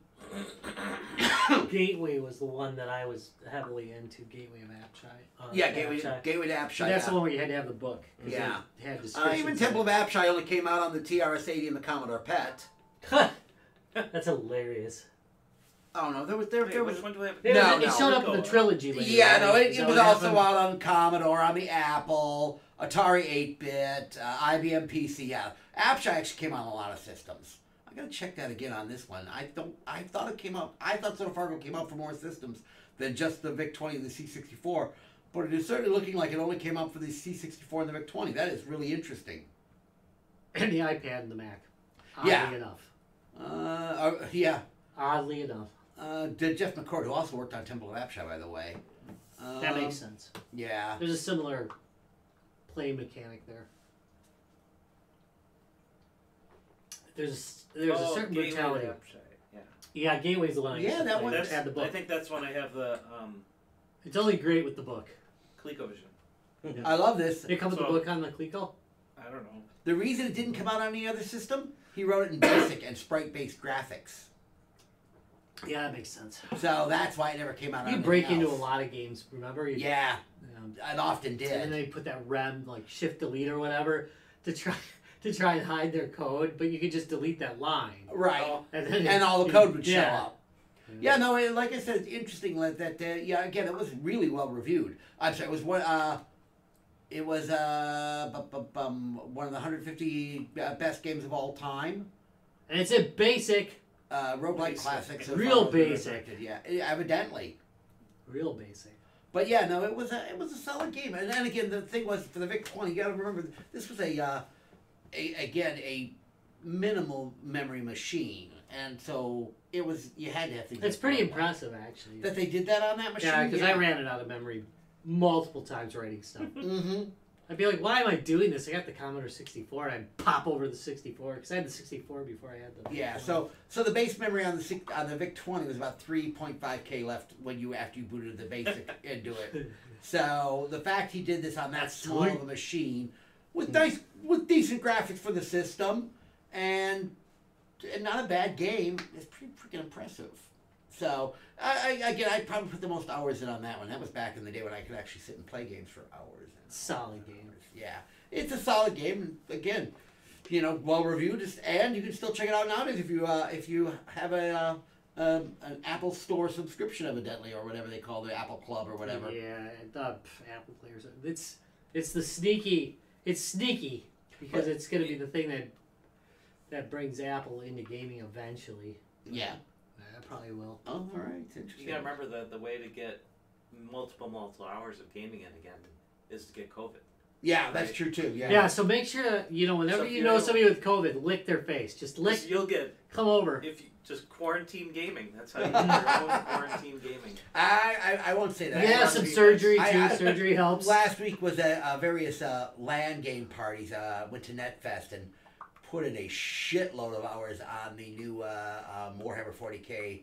Speaker 1: Gateway was the one that I was heavily into. Gateway of Apshai.
Speaker 2: Yeah,
Speaker 1: Apshai.
Speaker 2: Gateway to Apshai.
Speaker 1: That's
Speaker 2: yeah.
Speaker 1: the one where you had to have the book. 'Cause
Speaker 2: Yeah.
Speaker 1: It had descriptions.
Speaker 2: Even Temple of Apshai only came out on the TRS-80 and the Commodore PET.
Speaker 1: That's hilarious.
Speaker 2: Oh no, there was
Speaker 3: Wait, which one do we have?
Speaker 1: It,
Speaker 2: No,
Speaker 1: was, it
Speaker 2: no.
Speaker 1: showed up in the trilogy later.
Speaker 2: Yeah,
Speaker 1: right?
Speaker 2: no,
Speaker 1: Is
Speaker 2: it
Speaker 1: that
Speaker 2: was
Speaker 1: what
Speaker 2: also
Speaker 1: happened?
Speaker 2: out on Commodore, on the Apple, Atari 8-bit, IBM PC. Yeah, Apshai actually came out on a lot of systems. I gotta check that again on this one. I thought it came out. I thought Soda Fargo came out for more systems than just the VIC-20 and the C64. But it is certainly looking like it only came out for the C64 and the VIC-20. That is really interesting.
Speaker 1: And the iPad and the Mac. Oddly
Speaker 2: Yeah.
Speaker 1: enough.
Speaker 2: Yeah.
Speaker 1: Oddly enough.
Speaker 2: Did Jeff McCord, who also worked on Temple of Apshai, by the way.
Speaker 1: That makes sense.
Speaker 2: Yeah.
Speaker 1: There's a similar play mechanic there. There's a certain
Speaker 3: Gateway
Speaker 1: brutality.
Speaker 3: Apshai, Yeah.
Speaker 1: Yeah, Gateway's the one I
Speaker 2: Yeah,
Speaker 1: used to
Speaker 2: that
Speaker 1: play.
Speaker 2: one-
Speaker 1: That's had the book.
Speaker 3: I think that's when I have the
Speaker 1: It's only great with the book.
Speaker 3: ColecoVision.
Speaker 2: I love this.
Speaker 1: Did it come with the
Speaker 3: So-
Speaker 1: book on the Coleco?
Speaker 3: I don't know.
Speaker 2: The reason it didn't come out on any other system, he wrote it in BASIC and sprite-based graphics.
Speaker 1: Yeah, that makes sense.
Speaker 2: So that's why it never came out on
Speaker 1: You break
Speaker 2: anything
Speaker 1: into a
Speaker 2: else.
Speaker 1: lot of games, remember?
Speaker 2: Yeah,
Speaker 1: And
Speaker 2: it often
Speaker 1: then
Speaker 2: did.
Speaker 1: they put that rem, like shift delete or whatever, to try and hide their code, but you could just delete that line.
Speaker 2: Right.
Speaker 3: Oh,
Speaker 1: And
Speaker 2: All the code would show
Speaker 1: yeah.
Speaker 2: up. Yeah, no, like I said, it's interesting that, yeah, again, it was really well reviewed. I'm sorry, it was one, one of the 150 best games of all time.
Speaker 1: And it's in basic,
Speaker 2: Roguelike
Speaker 3: Basic.
Speaker 2: classics.
Speaker 1: Real
Speaker 2: so far as
Speaker 1: basic.
Speaker 2: directed, yeah, evidently.
Speaker 1: real basic.
Speaker 2: But yeah, no, it was a solid game. And then again, the thing was for the VIC-20, you got to remember this was a minimal memory machine, and so it was you had to have things.
Speaker 1: It's pretty impressive, actually.
Speaker 2: that they did that on that machine.
Speaker 1: Yeah, because I ran it out of memory multiple times writing stuff.
Speaker 2: Mm-hmm.
Speaker 1: I'd be like, why am I doing this? I got the Commodore 64, and I'd pop over the 64, because I had the 64 before I had the...
Speaker 2: Yeah,
Speaker 1: 64.
Speaker 2: so the base memory on the VIC-20 was about 3.5K left after you booted the basic into it. So the fact he did this on that
Speaker 1: That's
Speaker 2: small of
Speaker 1: sweet.
Speaker 2: a machine with decent graphics for the system and not a bad game is pretty freaking impressive. So I probably put the most hours in on that one. That was back in the day when I could actually sit and play games for hours.
Speaker 1: Solid game.
Speaker 2: Yeah, it's a solid game. And again, well reviewed, and you can still check it out nowadays if you have an Apple Store subscription, evidently, or whatever they call the Apple Club or whatever.
Speaker 1: Yeah, Apple players. It's sneaky because it's going to be the thing that brings Apple into gaming eventually.
Speaker 2: Yeah.
Speaker 1: That probably will.
Speaker 2: Oh, all right. It's interesting.
Speaker 3: You gotta remember the way to get multiple hours of gaming in again is to get COVID.
Speaker 2: Yeah, that's true too. Yeah.
Speaker 1: Yeah, so make sure to, whenever
Speaker 3: So if
Speaker 1: you
Speaker 3: you
Speaker 1: know
Speaker 3: know-
Speaker 1: somebody with COVID, lick their face. Just lick,
Speaker 3: You'll get
Speaker 1: come over.
Speaker 3: if you just quarantine gaming. That's how you do your own quarantine gaming.
Speaker 2: I won't say that.
Speaker 1: Yeah,
Speaker 2: I-
Speaker 1: some surgery too.
Speaker 2: I-
Speaker 1: Surgery helps.
Speaker 2: Last week was various LAN game parties. Went to NetFest and put in a shitload of hours on the new Warhammer 40k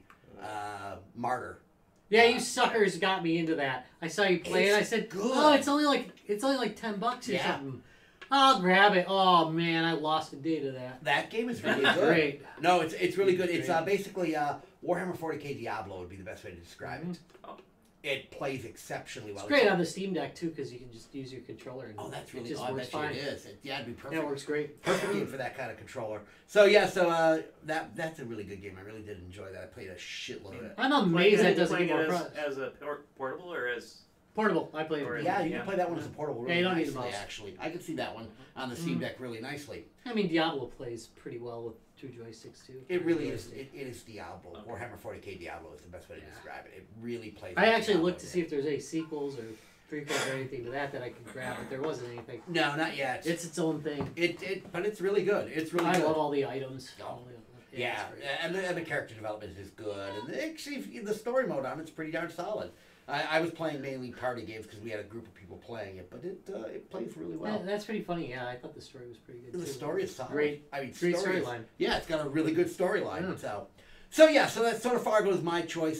Speaker 2: Martyr.
Speaker 1: Yeah, you suckers got me into that. I saw you play it. I
Speaker 2: It's
Speaker 1: said,
Speaker 2: good.
Speaker 1: "Oh, it's only like $10 or
Speaker 2: Yeah.
Speaker 1: something." I'll grab it. Oh man, I lost a day to that.
Speaker 2: That game is really
Speaker 1: It's
Speaker 2: good.
Speaker 1: great.
Speaker 2: No, it's really good. It's
Speaker 1: Great.
Speaker 2: basically Warhammer 40k Diablo would be the best way to describe it.
Speaker 3: Oh.
Speaker 2: It plays exceptionally well.
Speaker 1: It's great on the Steam Deck too because you can just use your controller. And
Speaker 2: Oh, that's
Speaker 1: it
Speaker 2: really.
Speaker 1: just
Speaker 2: I
Speaker 1: works
Speaker 2: bet you
Speaker 1: fine.
Speaker 2: it is. It'd be perfect.
Speaker 1: Yeah, it works great.
Speaker 2: Perfect game for that kind of controller. So yeah, that's a really good game. I really did enjoy that. I played a shitload of it.
Speaker 1: I'm amazed that doesn't
Speaker 3: playing
Speaker 1: get more
Speaker 3: it
Speaker 1: price.
Speaker 3: as a portable or as
Speaker 1: Portable. I played
Speaker 3: Or-
Speaker 1: it.
Speaker 2: Yeah, you
Speaker 3: Yeah.
Speaker 2: can play that one as a portable really
Speaker 1: Yeah, you don't need a
Speaker 2: nicely.
Speaker 1: mouse.
Speaker 2: Actually, I could see that one on the Steam Deck really nicely.
Speaker 1: I mean, Diablo plays pretty well with 2 joysticks too.
Speaker 2: It really is. It is Diablo. Warhammer 40k Diablo is the best way to
Speaker 1: Yeah.
Speaker 2: describe it. It really plays.
Speaker 1: I
Speaker 2: like
Speaker 1: actually
Speaker 2: Diablo
Speaker 1: looked to
Speaker 2: did.
Speaker 1: see if there's any sequels or prequels or anything to that I could grab, but there wasn't anything.
Speaker 2: No, not yet.
Speaker 1: It's its own thing.
Speaker 2: But it's really good. It's really
Speaker 1: I
Speaker 2: good.
Speaker 1: love all the items.
Speaker 2: Oh.
Speaker 1: Yeah,
Speaker 2: Yeah,
Speaker 1: it's great.
Speaker 2: and the character development is good, and actually the story mode on it's pretty darn solid. I was playing mainly party games because we had a group of people playing it, but it plays really well.
Speaker 1: That's pretty funny. Yeah, I thought the story was pretty good.
Speaker 2: The
Speaker 1: too.
Speaker 2: story is solid.
Speaker 1: Great.
Speaker 2: I mean,
Speaker 1: Great
Speaker 2: story is-
Speaker 1: storyline.
Speaker 2: Yeah, it's got a really good storyline.
Speaker 1: Yeah.
Speaker 2: So that's sort of Fargo is my choice.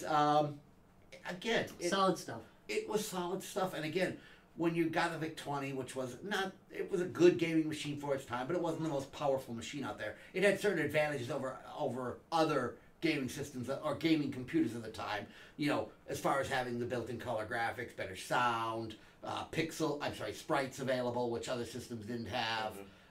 Speaker 2: Again,
Speaker 1: Solid stuff.
Speaker 2: it was solid stuff, and again, when you got a VIC-20, which was it was a good gaming machine for its time, but it wasn't the most powerful machine out there. It had certain advantages over other gaming systems or gaming computers at the time. As far as having the built-in color graphics, better sound, sprites available, which other systems didn't have.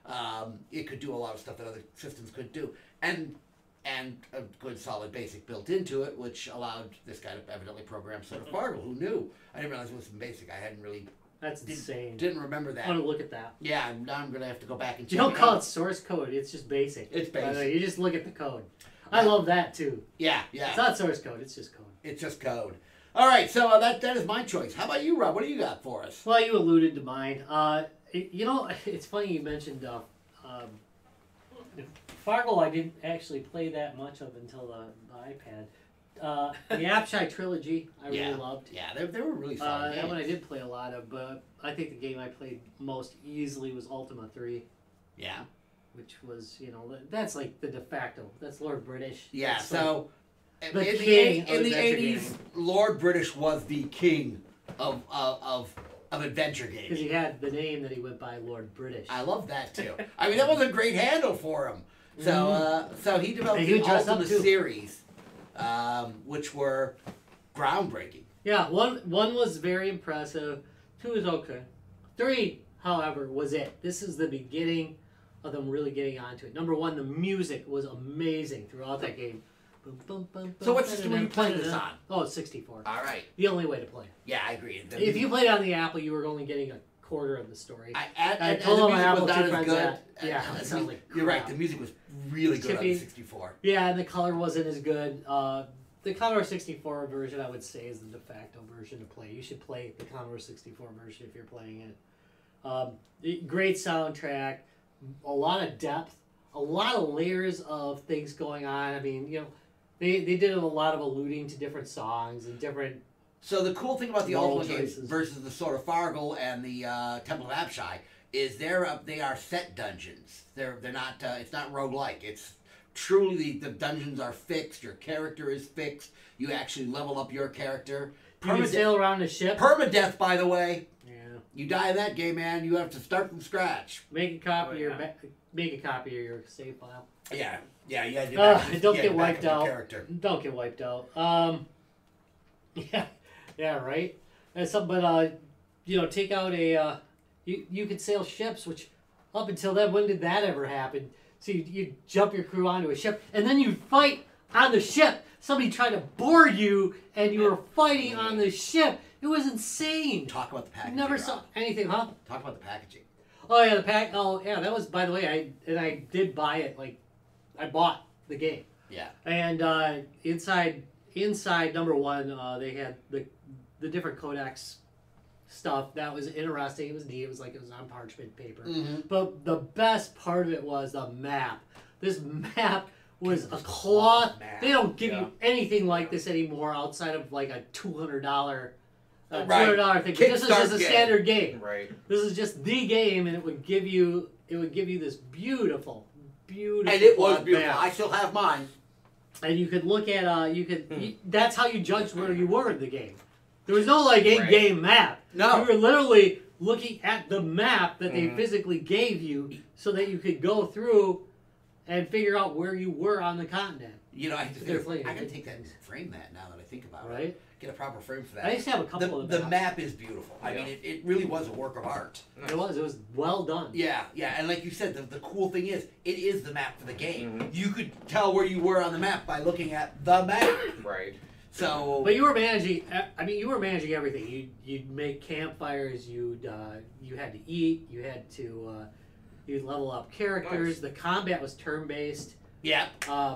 Speaker 2: It could do a lot of stuff that other systems could do, and a good solid basic built into it, which allowed this guy to evidently program Sort of Fargo. Who knew? I didn't realize it was some basic. I hadn't really
Speaker 1: That's insane.
Speaker 2: didn't remember
Speaker 1: I
Speaker 2: that.
Speaker 1: want to look at that.
Speaker 2: Yeah, now I'm gonna have to go back and check.
Speaker 1: You don't
Speaker 2: it
Speaker 1: call
Speaker 2: out.
Speaker 1: it source code. It's just basic.
Speaker 2: It's
Speaker 1: By the way,
Speaker 2: basic.
Speaker 1: You just look at the code. I love that too.
Speaker 2: Yeah,
Speaker 1: It's
Speaker 2: yeah.
Speaker 1: not source code. It's just code.
Speaker 2: It's just code. All right, so that is my choice. How about you, Rob? What do you got for us?
Speaker 1: Well, you alluded to mine. It's funny you mentioned Fargo. I didn't actually play that much of until the iPad. The Apshai trilogy, I
Speaker 2: Yeah.
Speaker 1: really loved.
Speaker 2: Yeah, they were really solid.
Speaker 1: That one I
Speaker 2: games.
Speaker 1: did play a lot of, but I think the game I played most easily was Ultima 3,
Speaker 2: Yeah,
Speaker 1: which was, that's like the de facto. That's Lord British.
Speaker 2: yeah.
Speaker 1: That's
Speaker 2: So
Speaker 1: the
Speaker 2: in
Speaker 1: king of
Speaker 2: the
Speaker 1: adventure
Speaker 2: 80s, Lord British was the king of adventure
Speaker 1: because
Speaker 2: games.
Speaker 1: he had the name that he went by, Lord British.
Speaker 2: I love that too. I mean, that was a great handle for him. So he developed
Speaker 1: And he
Speaker 2: the
Speaker 1: would dress up,
Speaker 2: Ultima
Speaker 1: too.
Speaker 2: series, which were groundbreaking.
Speaker 1: Yeah, one was very impressive. 2 is okay. 3, however, was it. This is the beginning of them really getting onto it. Number 1, the music was amazing throughout that game. Boom, boom, boom,
Speaker 2: So
Speaker 1: boom,
Speaker 2: what system were you playing this on?
Speaker 1: Oh, it's 64.
Speaker 2: All right.
Speaker 1: The only way to play.
Speaker 2: Yeah, I agree.
Speaker 1: If you played on the Apple, you were only getting a quarter of the story.
Speaker 2: I
Speaker 1: told
Speaker 2: the
Speaker 1: him
Speaker 2: music
Speaker 1: I
Speaker 2: was
Speaker 1: have
Speaker 2: not
Speaker 1: two
Speaker 2: as
Speaker 1: friends
Speaker 2: good.
Speaker 1: that- yeah, that sounds like
Speaker 2: You're right.
Speaker 1: crap.
Speaker 2: The music was really good on the
Speaker 1: Chippy.
Speaker 2: 64.
Speaker 1: Yeah, and the color wasn't as good. The Commodore 64 version, I would say, is the de facto version to play. You should play the Commodore 64 version if you're playing it. Great soundtrack, a lot of depth, a lot of layers of things going on. I mean, they did a lot of alluding to different songs and different.
Speaker 2: So the cool thing about the
Speaker 1: Role
Speaker 2: Ultima games
Speaker 1: choices.
Speaker 2: versus the Sword of Fargo and the Temple of Apshai is they are set dungeons. They're not. It's not roguelike. It's truly the dungeons are fixed. Your character is fixed. You actually level up your character.
Speaker 1: You can sail around a ship.
Speaker 2: Permadeath, by the way.
Speaker 1: Yeah.
Speaker 2: You die in that game, man. You have to start from scratch.
Speaker 1: Make a copy
Speaker 3: Oh,
Speaker 1: of your
Speaker 3: yeah.
Speaker 1: make a copy of your save file.
Speaker 2: Yeah, yeah. You had to
Speaker 1: Don't
Speaker 2: you had
Speaker 1: get
Speaker 2: to back
Speaker 1: wiped
Speaker 2: up your
Speaker 1: out.
Speaker 2: Character.
Speaker 1: Don't get wiped out. Yeah, right. And but take out a. You could sail ships, which up until then, when did that ever happen? So you jump your crew onto a ship, and then you fight on the ship. Somebody tried to board you, and you were fighting on the ship. It was insane.
Speaker 2: Talk about the
Speaker 1: I
Speaker 2: packaging.
Speaker 1: never
Speaker 2: Rob.
Speaker 1: saw anything, huh?
Speaker 2: Talk about the packaging.
Speaker 1: Oh yeah, the pack. Oh yeah, that was, by the way. I did buy it. Like, I bought the game.
Speaker 2: Yeah.
Speaker 1: And inside number 1, they had the different codecs stuff that was interesting. It was neat. It was like it was on parchment paper.
Speaker 2: Mm-hmm.
Speaker 1: But the best part of it was the map. This map was a cloth.
Speaker 2: map.
Speaker 1: They don't give
Speaker 4: Yeah.
Speaker 1: you anything like this anymore outside of like a $200
Speaker 2: Right.
Speaker 1: $200 thing. But this is just a
Speaker 2: Kickstart game.
Speaker 1: standard game.
Speaker 4: Right.
Speaker 1: This is just the game, and it would give you this beautiful, beautiful.
Speaker 2: And it was
Speaker 1: cloth
Speaker 2: beautiful.
Speaker 1: map.
Speaker 2: I still have mine.
Speaker 1: And you could look at that's how you judged where you were in the game. There was no like in-game map.
Speaker 2: No.
Speaker 1: You were literally looking at the map that they
Speaker 4: Mhm.
Speaker 1: physically gave you so that you could go through and figure out where you were on the continent.
Speaker 2: You know, I have to
Speaker 1: They're
Speaker 2: think,
Speaker 1: playing.
Speaker 2: I gotta take that and frame that now that I think about it.
Speaker 1: Right?
Speaker 2: Get a proper frame for that.
Speaker 1: I used to have a couple of
Speaker 2: The
Speaker 1: maps.
Speaker 2: map is beautiful. I
Speaker 4: Yeah.
Speaker 2: mean, it really was a work of art.
Speaker 1: It was well done.
Speaker 2: Yeah, yeah, and like you said, the cool thing is, it is the map for the game.
Speaker 4: Mhm.
Speaker 2: You could tell where you were on the map by looking at the map.
Speaker 4: Right.
Speaker 2: So,
Speaker 1: But you were managing. I mean, you were managing everything. You'd make campfires. You had to eat. You had to you'd level up characters.
Speaker 4: Nice.
Speaker 1: The combat was turn based.
Speaker 2: yeah,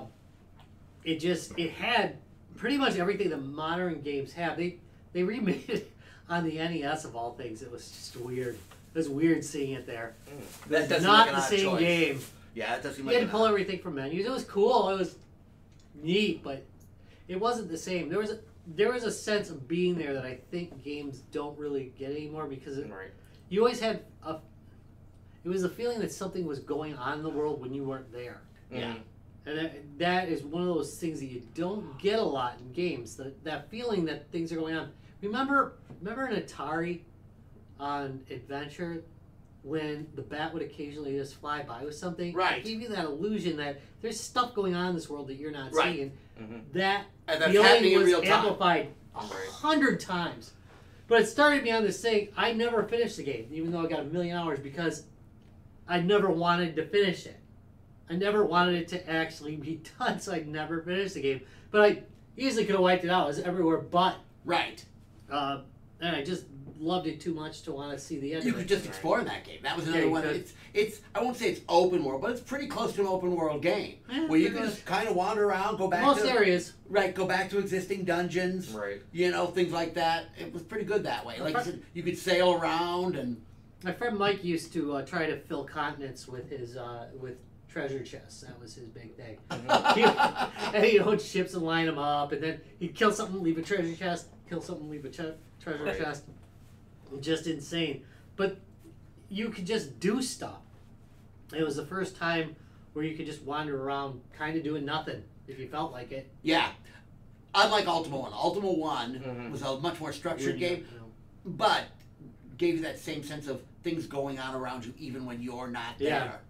Speaker 1: It had pretty much everything that modern games have. They remade it on the NES of all things. It was just weird. It was weird seeing it there.
Speaker 2: that doesn't
Speaker 1: Not
Speaker 2: look
Speaker 1: the
Speaker 2: an odd
Speaker 1: same
Speaker 2: choice.
Speaker 1: game.
Speaker 2: Yeah, it doesn't seem
Speaker 1: You
Speaker 2: like
Speaker 1: had
Speaker 2: an
Speaker 1: to pull
Speaker 2: odd-
Speaker 1: everything from menus. It was cool. It was neat, but it wasn't the same. There was a sense of being there that I think games don't really get anymore because
Speaker 4: Right.
Speaker 1: you always had it was a feeling that something was going on in the world when you weren't there.
Speaker 2: Yeah.
Speaker 4: Mhm.
Speaker 1: And that is one of those things that you don't get a lot in games. That feeling that things are going on. Remember an Atari on Adventure when the bat would occasionally just fly by with something?
Speaker 2: Right.
Speaker 1: It gave you that illusion that there's stuff going on in this world that you're not
Speaker 2: Right.
Speaker 1: seeing.
Speaker 4: Mhm.
Speaker 1: That
Speaker 2: And that's happening
Speaker 1: feeling
Speaker 2: in
Speaker 1: was
Speaker 2: real time.
Speaker 1: amplified
Speaker 4: Right.
Speaker 1: 100 times. But it started me on this thing. I never finished the game, even though I got 1,000,000 hours, because I never wanted to finish it. I never wanted it to actually be done, so I never finished the game. But I easily could have wiped it out. It was everywhere but.
Speaker 2: Right.
Speaker 1: And I just loved it too much to want to see the end
Speaker 2: You
Speaker 1: of
Speaker 2: could
Speaker 1: it.
Speaker 2: just explore in that game. That was another
Speaker 1: you
Speaker 2: one.
Speaker 1: could.
Speaker 2: It's I won't say it's open world, but it's pretty close to an open world game
Speaker 1: Eh,
Speaker 2: where you
Speaker 1: pretty
Speaker 2: can
Speaker 1: much.
Speaker 2: just kind of wander around, go back
Speaker 1: Most
Speaker 2: to
Speaker 1: areas.
Speaker 2: go back to existing dungeons.
Speaker 4: Right.
Speaker 2: You know, things like that. It was pretty good that way. Like you said, you could sail around and
Speaker 1: My friend Mike used to try to fill continents with his with treasure chests. That was his big thing. And he'd own ships and line them up, and then he'd kill something, leave a treasure chest, kill something, leave a treasure
Speaker 4: Right.
Speaker 1: chest. Just insane. But you could just do stuff. It was the first time where you could just wander around kind of doing nothing if you felt like it.
Speaker 2: yeah. Unlike Ultima 1. Ultima 1
Speaker 4: Mhm.
Speaker 2: was a much more structured game,
Speaker 1: You know.
Speaker 2: but gave you that same sense of things going on around you even when you're not
Speaker 1: Yeah.
Speaker 2: there.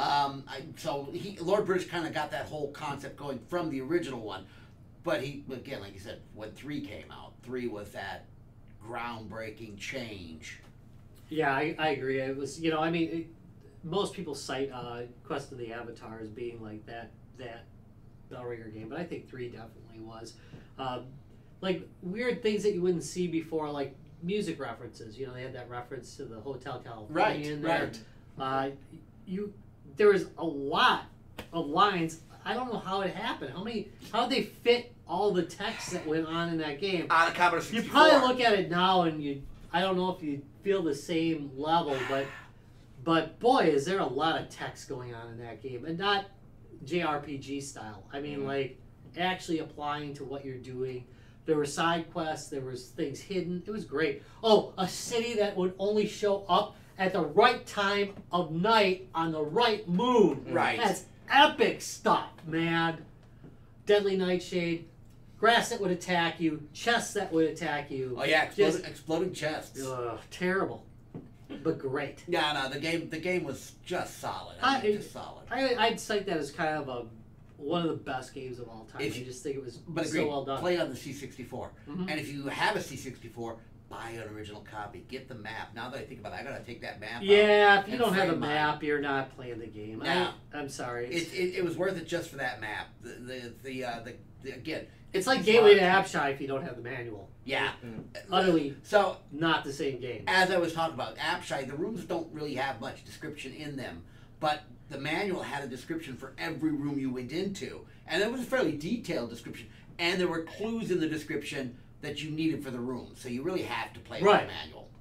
Speaker 2: Lord British kind of got that whole concept going from the original one, but he, again, like you said, when 3 came out, 3 was that groundbreaking change.
Speaker 1: Yeah, I agree. It was, most people cite Quest of the Avatar as being like that Bellringer game, but I think 3 definitely was. Like weird things that you wouldn't see before, like music references. They had that reference to the Hotel California in there.
Speaker 2: right.
Speaker 1: There was a lot of lines. I don't know how it happened. How did they fit all the text that went on in that game?
Speaker 2: On a Commodore
Speaker 1: You
Speaker 2: 64.
Speaker 1: probably look at it now and I don't know if you feel the same level, but boy, is there a lot of text going on in that game, and not JRPG style. I mean, like actually applying to what you're doing. There were side quests. There was things hidden. It was great. Oh, a city that would only show up at the right time of night on the right moon.
Speaker 2: Right.
Speaker 1: That's epic stuff, man. Deadly Nightshade, grass that would attack you, chests that would attack you.
Speaker 2: Oh yeah,
Speaker 1: Just-
Speaker 2: exploding chests.
Speaker 1: Ugh, terrible, but great.
Speaker 2: Yeah, no, the game was just solid. Just solid.
Speaker 1: I'd cite that as kind of one of the best games of all time.
Speaker 2: If
Speaker 1: I
Speaker 2: you-
Speaker 1: just think it was
Speaker 2: But
Speaker 1: so well done.
Speaker 2: play on the C64.
Speaker 1: Mhm.
Speaker 2: And if you have a C64, buy an original copy. Get the map. Now that I think about it, I gotta take that map out.
Speaker 1: Yeah, if you
Speaker 2: and
Speaker 1: don't have a
Speaker 2: frame mine.
Speaker 1: map, you're not playing the game.
Speaker 2: No.
Speaker 1: I'm sorry.
Speaker 2: It was worth it just for that map. Again,
Speaker 1: It's like
Speaker 2: it's
Speaker 1: Gateway to
Speaker 2: fun.
Speaker 1: Apshai if you don't have the manual.
Speaker 2: Yeah.
Speaker 1: Utterly
Speaker 2: So
Speaker 1: not the same game.
Speaker 2: as I was talking about, Apshai, the rooms don't really have much description in them, but the manual had a description for every room you went into, and it was a fairly detailed description, and there were clues in the description that you needed for the room, so you really have to play with
Speaker 1: Right.
Speaker 2: the manual.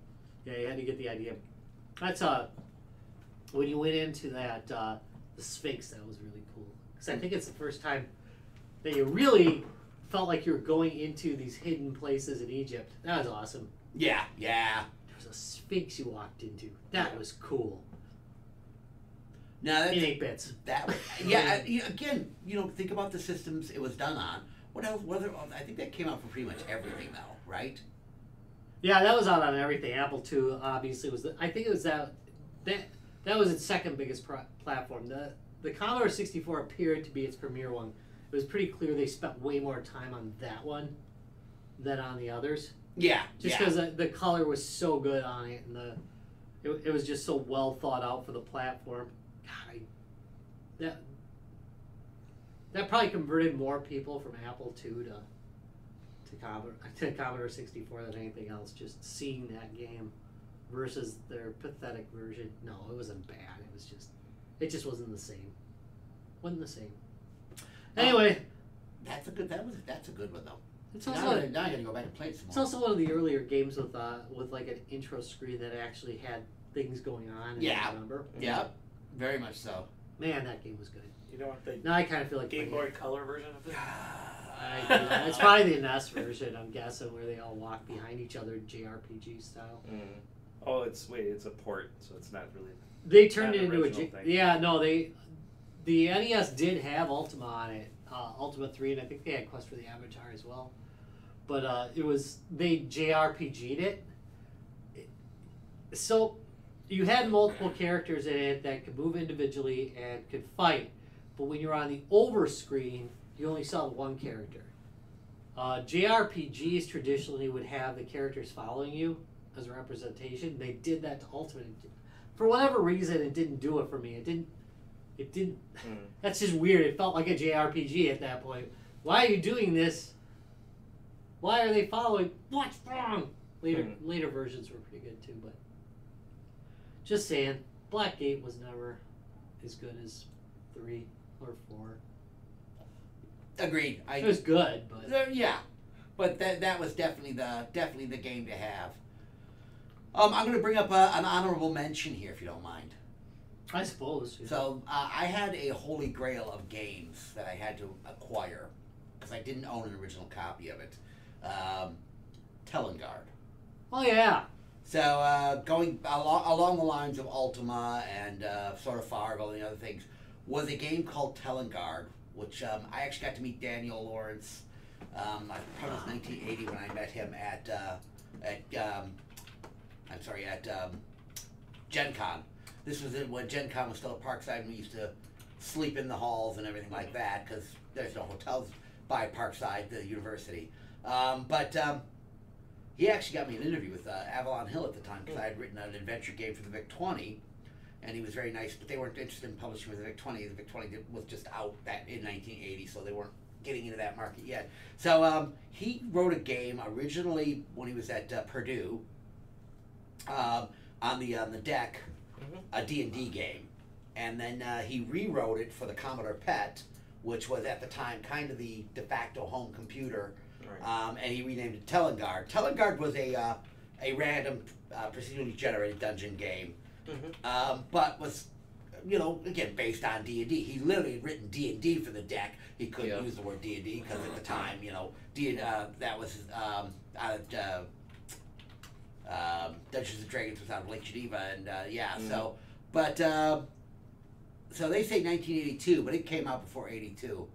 Speaker 1: Yeah, you had to get the idea. That's when you went into that the Sphinx, that was really cool. Because I think it's the first time that you really felt like you were going into these hidden places in Egypt. That was awesome.
Speaker 2: Yeah, yeah.
Speaker 1: There was a Sphinx you walked into. That was cool.
Speaker 2: Now that's,
Speaker 1: In 8 bits.
Speaker 2: that was, yeah. Again, think about the systems it was done on. What else? I think that came out for pretty much everything, though, right?
Speaker 1: Yeah, that was out on everything. Apple II obviously was. I think it was that was its second biggest platform. The Commodore 64 appeared to be its premier one. It was pretty clear they spent way more time on that one than on the others.
Speaker 2: Yeah,
Speaker 1: Just because the color was so good on it, and it was just so well thought out for the platform. God, that probably converted more people from Apple II to Commodore 64 than anything else. Just seeing that game versus their pathetic version. No, it wasn't bad. It just wasn't the same. Wasn't the same. Anyway,
Speaker 2: that's a good one though.
Speaker 1: it's
Speaker 2: Now,
Speaker 1: also
Speaker 2: now I gotta go back and play it some more.
Speaker 1: it's also one of the earlier games with like an intro screen that actually had things going on.
Speaker 2: Yeah.
Speaker 1: I remember.
Speaker 2: Yeah, very much so.
Speaker 1: Man, that game was good.
Speaker 3: You know what the
Speaker 1: Now I kind of feel like
Speaker 3: Game
Speaker 1: playing
Speaker 3: Boy Color version of it?
Speaker 1: It's probably the NES version, I'm guessing, where they all walk behind each other, JRPG style.
Speaker 3: Oh, it's a port, so it's not really.
Speaker 1: They turned
Speaker 3: Not
Speaker 1: it
Speaker 3: an
Speaker 1: into
Speaker 3: original thing.
Speaker 1: yeah, no, the NES did have Ultima on it, Ultima 3, and I think they had Quest for the Avatar as well. But they JRPG'd it. So you had multiple characters in it that could move individually and could fight, but when you're on the over screen, you only saw one character. JRPGs traditionally would have the characters following you as a representation. They did that to Ultimate. For whatever reason, it didn't do it for me. It didn't. That's just weird. It felt like a JRPG at that point. Why are you doing this? Why are they following? What's wrong? Later versions were pretty good too, but just saying, Blackgate was never as good as 3 or 4.
Speaker 2: Agreed.
Speaker 1: It was good, but
Speaker 2: Yeah, but that was definitely the game to have. I'm going to bring up an honorable mention here, if you don't mind.
Speaker 1: I suppose. Yeah.
Speaker 2: So I had a holy grail of games that I had to acquire because I didn't own an original copy of it. Telengard.
Speaker 1: Oh yeah.
Speaker 2: So going along the lines of Ultima and sort of Fargo and the other things, was a game called Telengard, which I actually got to meet Daniel Lawrence. I probably was 1980 when I met him at Gen Con. This was when Gen Con was still at Parkside, and we used to sleep in the halls and everything like that because there's no hotels by Parkside, the university. But he actually got me an interview with Avalon Hill at the time because I had written an adventure game for the VIC-20, and he was very nice, but they weren't interested in publishing with the VIC-20. The VIC-20 was just out in 1980, so they weren't getting into that market yet. So he wrote a game originally when he was at Purdue on the deck, a D&D game, and then he rewrote it for the Commodore PET, which was at the time kind of the de facto home computer.
Speaker 4: Right.
Speaker 2: And he renamed it Telengard. Telengard was a random procedurally generated dungeon game, but was, again, based on D&D. He literally had written D&D for the deck. He couldn't use the word D&D because at the time, that was Dungeons and Dragons was out of Lake Geneva, and so they say 1982, but it came out before 82.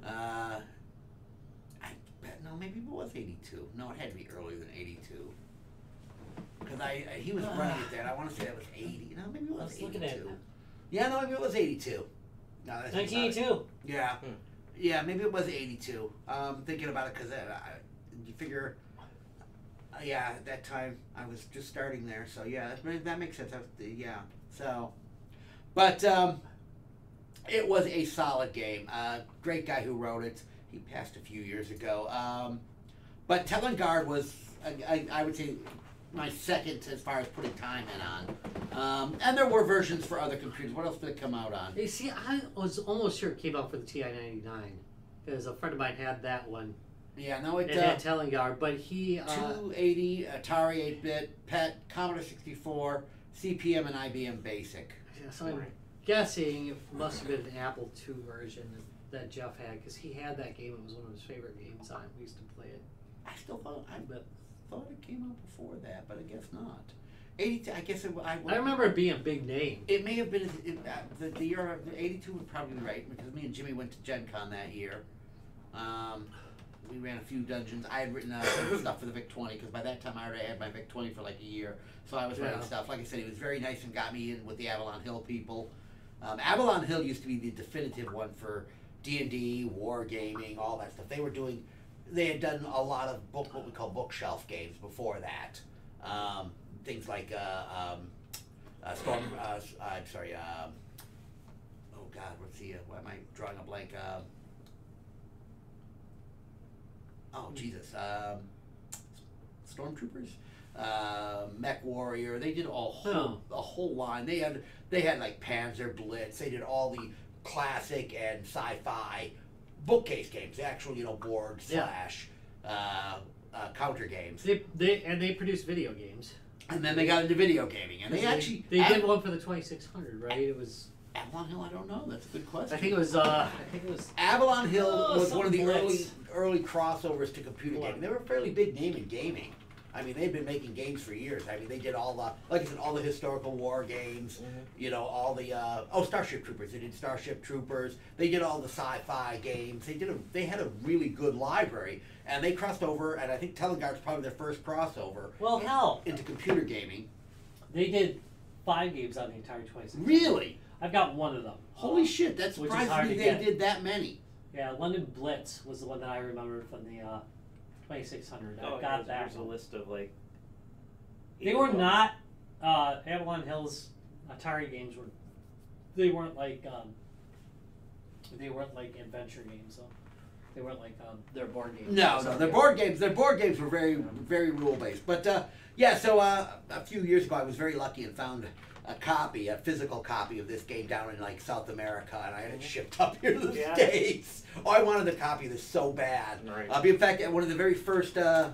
Speaker 2: No, maybe it was 82. No, it had to be earlier than 82. Because he was running it then. I want to say that was 80. No, maybe it was 82.
Speaker 1: Looking at it.
Speaker 2: Yeah, no, maybe it was 82. No, that's
Speaker 1: 1982.
Speaker 2: Yeah. Yeah, maybe it was 82. Thinking about it because you figure, at that time I was just starting there. So, yeah, that makes sense. So, but it was a solid game. Great guy who wrote it. He passed a few years ago. But Telengard was, I would say, my second as far as putting time in on. And there were versions for other computers. What else did it come out on?
Speaker 1: You see, I was almost sure it came out for the TI-99 because a friend of mine had that one.
Speaker 2: Yeah, no, it
Speaker 1: and had Telengard, but he
Speaker 2: 280 Atari 8-bit, PET, Commodore 64, CPM, and IBM Basic.
Speaker 1: so I'm guessing it must have been an Apple II version that Jeff had, because he had that game. It was one of his favorite games on. We used to play it.
Speaker 2: I still thought thought it came out before that, but I guess not. 82. I guess
Speaker 1: I remember it being a big name.
Speaker 2: It may have been the year of 82 would probably be right, because me and Jimmy went to Gen Con that year. We ran a few dungeons. I had written some stuff for the VIC-20, because by that time I already had my VIC-20 for like a year. So I was writing stuff. Like I said, he was very nice and got me in with the Avalon Hill people. Avalon Hill used to be the definitive one for D&D, wargaming, all that stuff. They had done a lot of what we call bookshelf games before that. Things like Storm. I'm sorry. Oh God, what's the? Why am I drawing a blank? Oh Jesus. Stormtroopers. Mech Warrior. They did a whole line. They had like Panzer Blitz. They did all the classic and sci-fi bookcase games, actual board slash counter games.
Speaker 1: They produced video games.
Speaker 2: And then they got into video gaming, and they
Speaker 1: did one for the 2600, right? It was
Speaker 2: Avalon Hill. I don't know. That's a good question.
Speaker 1: I think it was
Speaker 2: Avalon Hill was one of the
Speaker 1: Blitz.
Speaker 2: early crossovers to computer gaming. They were a fairly big name in gaming. I mean, they've been making games for years. I mean, they did all the historical war games. All the Starship Troopers. They did Starship Troopers. They did all the sci-fi games. They had a really good library, and they crossed over. And I think Telengard's probably their first crossover.
Speaker 1: Well, hell,
Speaker 2: into computer gaming.
Speaker 1: They did 5 games on the entire 2600.
Speaker 2: Really?
Speaker 1: I've got one of them.
Speaker 2: Holy shit! That surprises me. They did that many.
Speaker 1: Yeah, London Blitz was the one that I remembered from the 2600. I've got that.
Speaker 3: There's a list of like.
Speaker 1: They were not Avalon Hill's Atari games were. They weren't like adventure games though. They weren't like their board games.
Speaker 2: No, their board games were very very rule based. But so a few years ago I was very lucky and found a physical copy of this game down in like South America, and I had it shipped up here to the States. Oh, I wanted a copy of this so bad.
Speaker 3: Right.
Speaker 2: In fact, at one of the very first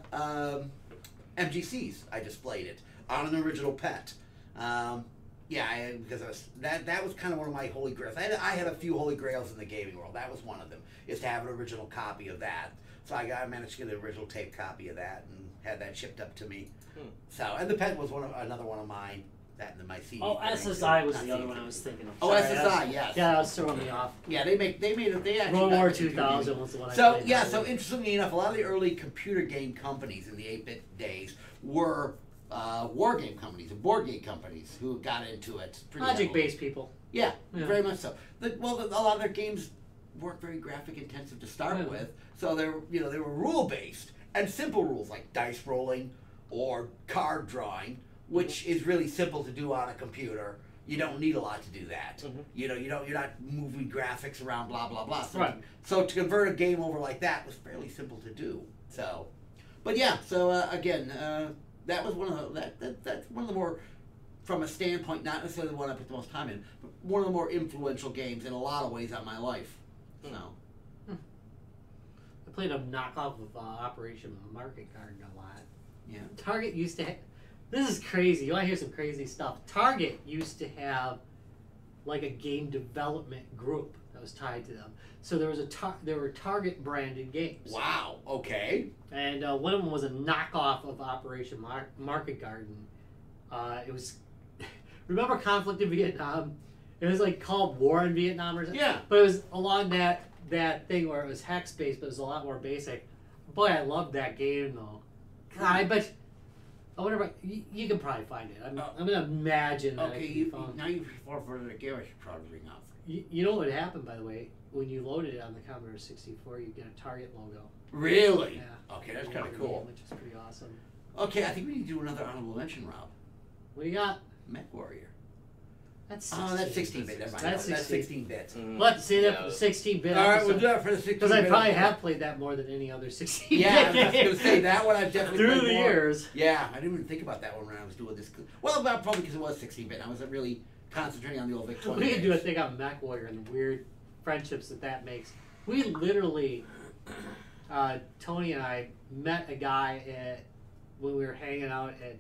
Speaker 2: MGCs, I displayed it on an original PET. Because that was kind of one of my holy grails. I had a few holy grails in the gaming world. That was one of them, is to have an original copy of that. So I managed to get an original tape copy of that and had that shipped up to me. And the PET was another one of mine. That and my CD.
Speaker 1: Oh, SSI was the other one I was thinking of.
Speaker 2: Oh, SSI, yes.
Speaker 1: Yeah, that was throwing me off.
Speaker 2: Yeah, they actually
Speaker 1: World War 2000 was the one I played.
Speaker 2: So interestingly enough, a lot of the early computer game companies in the 8-bit days were war game companies and board game companies who got into it.
Speaker 1: Logic-based people.
Speaker 2: Yeah, very much so. A lot of their games weren't very graphic intensive to start with, so they were rule based and simple rules like dice rolling or card drawing, which is really simple to do on a computer. You don't need a lot to do that. You're not moving graphics around, blah blah blah. So to convert a game over like that was fairly simple to do. So, but yeah. So again, that was one of that's one of the more, from a standpoint, not necessarily the one I put the most time in, but one of the more influential games in a lot of ways on my life. So.
Speaker 1: I played a knockoff of Operation Market Garden a lot.
Speaker 2: Yeah.
Speaker 1: Target used to have. This is crazy. You want to hear some crazy stuff? Target used to have like a game development group that was tied to them. So there was there were Target branded games.
Speaker 2: Wow. Okay.
Speaker 1: And one of them was a knockoff of Operation Market Garden. It was remember Conflict in Vietnam? It was like called War in Vietnam or something.
Speaker 2: Yeah.
Speaker 1: But it was along that thing where it was hex based, but it was a lot more basic. Boy, I loved that game though. God, I wonder if you can probably find it. I'm gonna imagine that.
Speaker 2: Okay, now you've forwarded a game I should probably bring up.
Speaker 1: You know what would happen, by the way, when you loaded it on the Commodore 64, you get a Target logo.
Speaker 2: Really?
Speaker 1: Yeah.
Speaker 2: Okay, that's kind of cool.
Speaker 1: Which is pretty awesome.
Speaker 2: Okay, I think we need to do another honorable mention, Rob.
Speaker 1: What do you got?
Speaker 2: Mech Warrior.
Speaker 1: That's
Speaker 2: 16-bit. That's 16-bit.
Speaker 1: Let's say that for the 16-bit.
Speaker 2: All right, we'll do that for the 16-bit.
Speaker 1: Because I probably have played that more than any other 16-bit.
Speaker 2: Yeah, I was going to say that one I've definitely
Speaker 1: through
Speaker 2: played
Speaker 1: the
Speaker 2: more.
Speaker 1: years.
Speaker 2: Yeah, I didn't even think about that one when I was doing this. Well, probably because it was 16-bit. I wasn't really concentrating on the old VIC-20.
Speaker 1: We could do a thing on Mech Warrior and the weird friendships that makes. We literally Tony and I met a guy when we were hanging out at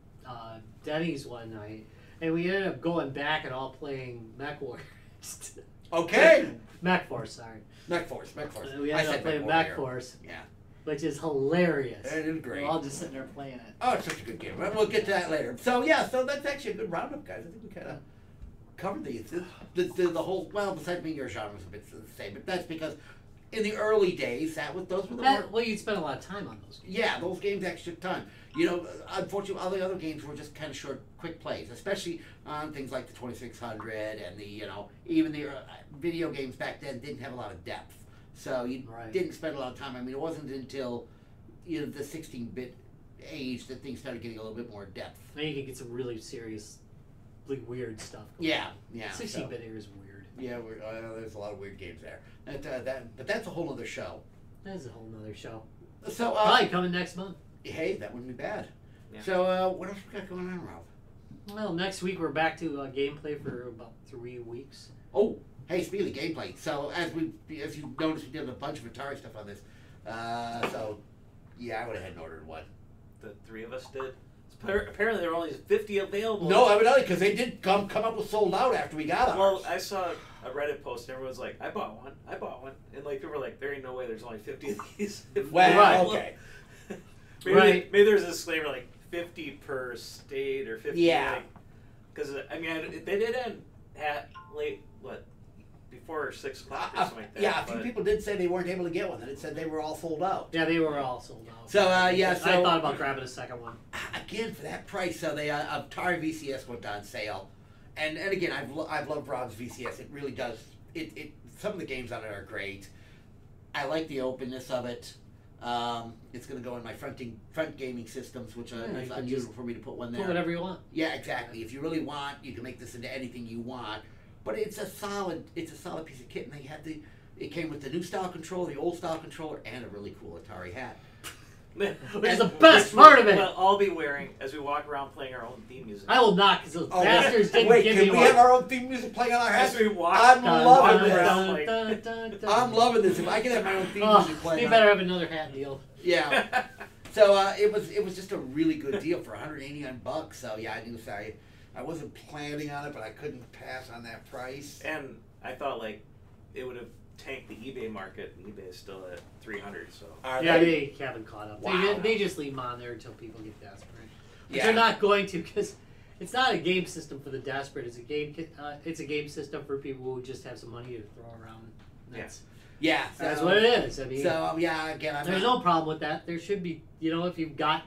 Speaker 1: Denny's one night, and we ended up going back and all playing Mech Warriors.
Speaker 2: Okay.
Speaker 1: Mech Force, sorry.
Speaker 2: Mech Force.
Speaker 1: We ended up playing Mech Force,
Speaker 2: Yeah.
Speaker 1: which is hilarious.
Speaker 2: It is great.
Speaker 1: We're all just sitting there playing it.
Speaker 2: Oh, it's such a good game. We'll get to that later. So yeah, so that's actually a good roundup, guys. I think we kind of covered these. The whole, well, besides being your genre was a bit the same, but that's because in the early days, those were the more,
Speaker 1: Well, you'd spend a lot of time on those games.
Speaker 2: yeah, those games actually took time. You know, unfortunately, all the other games were just kind of short, quick plays, especially on things like the 2600 and the, you know, even the video games back then didn't have a lot of depth. So you
Speaker 1: Right.
Speaker 2: didn't spend a lot of time. I mean, it wasn't until, you know, the 16-bit age that things started getting a little bit more depth.
Speaker 1: Now you can get some really seriously weird stuff.
Speaker 2: Yeah, yeah.
Speaker 1: 16-bit era is weird.
Speaker 2: Yeah, there's a lot of weird games there. But that's a whole other show.
Speaker 1: That's a whole nother show.
Speaker 2: So,
Speaker 1: Probably coming next month.
Speaker 2: hey, that wouldn't be bad.
Speaker 3: Yeah.
Speaker 2: So, what else we got going on, Ralph?
Speaker 1: Well, next week we're back to gameplay for about 3 weeks.
Speaker 2: Oh, hey, speaking of gameplay, so as you noticed, we did a bunch of Atari stuff on this. So, yeah, I went ahead and ordered one.
Speaker 3: The three of us did. Apparently, there were only 50 available.
Speaker 2: No, evidently, because they did come up with sold out after we got ours.
Speaker 3: Well, I saw a Reddit post and everyone's like, I bought one. And like people were like, there ain't no way there's only 50 of these.
Speaker 2: Well,
Speaker 1: Right.
Speaker 2: okay.
Speaker 1: Right.
Speaker 3: Maybe there's a disclaimer like 50 per state or 50.
Speaker 2: Yeah.
Speaker 3: Because, I mean, they did end at late, before 6 o'clock or something like that.
Speaker 2: Yeah, a few
Speaker 3: but-
Speaker 2: people did say they weren't able to get one, and it said they were all sold out.
Speaker 1: Yeah, they were all sold out.
Speaker 2: So, yeah,
Speaker 1: I
Speaker 2: so-
Speaker 1: thought about grabbing a second one.
Speaker 2: Again, for that price, so they Atari VCS went on sale, and again, I've loved Rob's VCS. It really does. It some of the games on it are great. I like the openness of it. It's going to go in my front gaming systems, which
Speaker 1: Yeah, you
Speaker 2: is
Speaker 1: can
Speaker 2: unusual
Speaker 1: just
Speaker 2: for me to put one
Speaker 1: Put
Speaker 2: there.
Speaker 1: whatever you want.
Speaker 2: Yeah, exactly. If you really want, you can make this into anything you want. But it's a solid piece of kit, and it came with the new style controller, the old style controller, and a really cool Atari hat.
Speaker 1: Which is the best part of it.
Speaker 3: Well, I'll be wearing as we walk around playing our own theme music.
Speaker 1: I will not, because those bastards didn't
Speaker 2: wait,
Speaker 1: give
Speaker 2: can
Speaker 1: me
Speaker 2: we
Speaker 1: one.
Speaker 2: have our own theme music playing on our hats?
Speaker 3: As we walk,
Speaker 2: I'm loving
Speaker 3: dun,
Speaker 2: this.
Speaker 3: dun,
Speaker 2: I'm loving this. If I can have my own theme
Speaker 1: Oh,
Speaker 2: music playing,
Speaker 1: you better have another hat deal.
Speaker 2: yeah. So it was just a really good deal for $189. So yeah, I wasn't planning on it, but I couldn't pass on that price.
Speaker 3: And I thought like it would have tanked the eBay market, and eBay is still at 300. So
Speaker 2: Are
Speaker 1: Yeah,
Speaker 2: they?
Speaker 1: they haven't caught up.
Speaker 2: Wow.
Speaker 1: They just leave them on there until people get desperate. But
Speaker 2: Yeah.
Speaker 1: they're not going to, because it's not a game system for the desperate. It's a game system for people who just have some money to throw around.
Speaker 2: Yeah.
Speaker 1: That's what it is. I mean,
Speaker 2: So yeah, again,
Speaker 1: there's no problem with that. There should be, if you've got,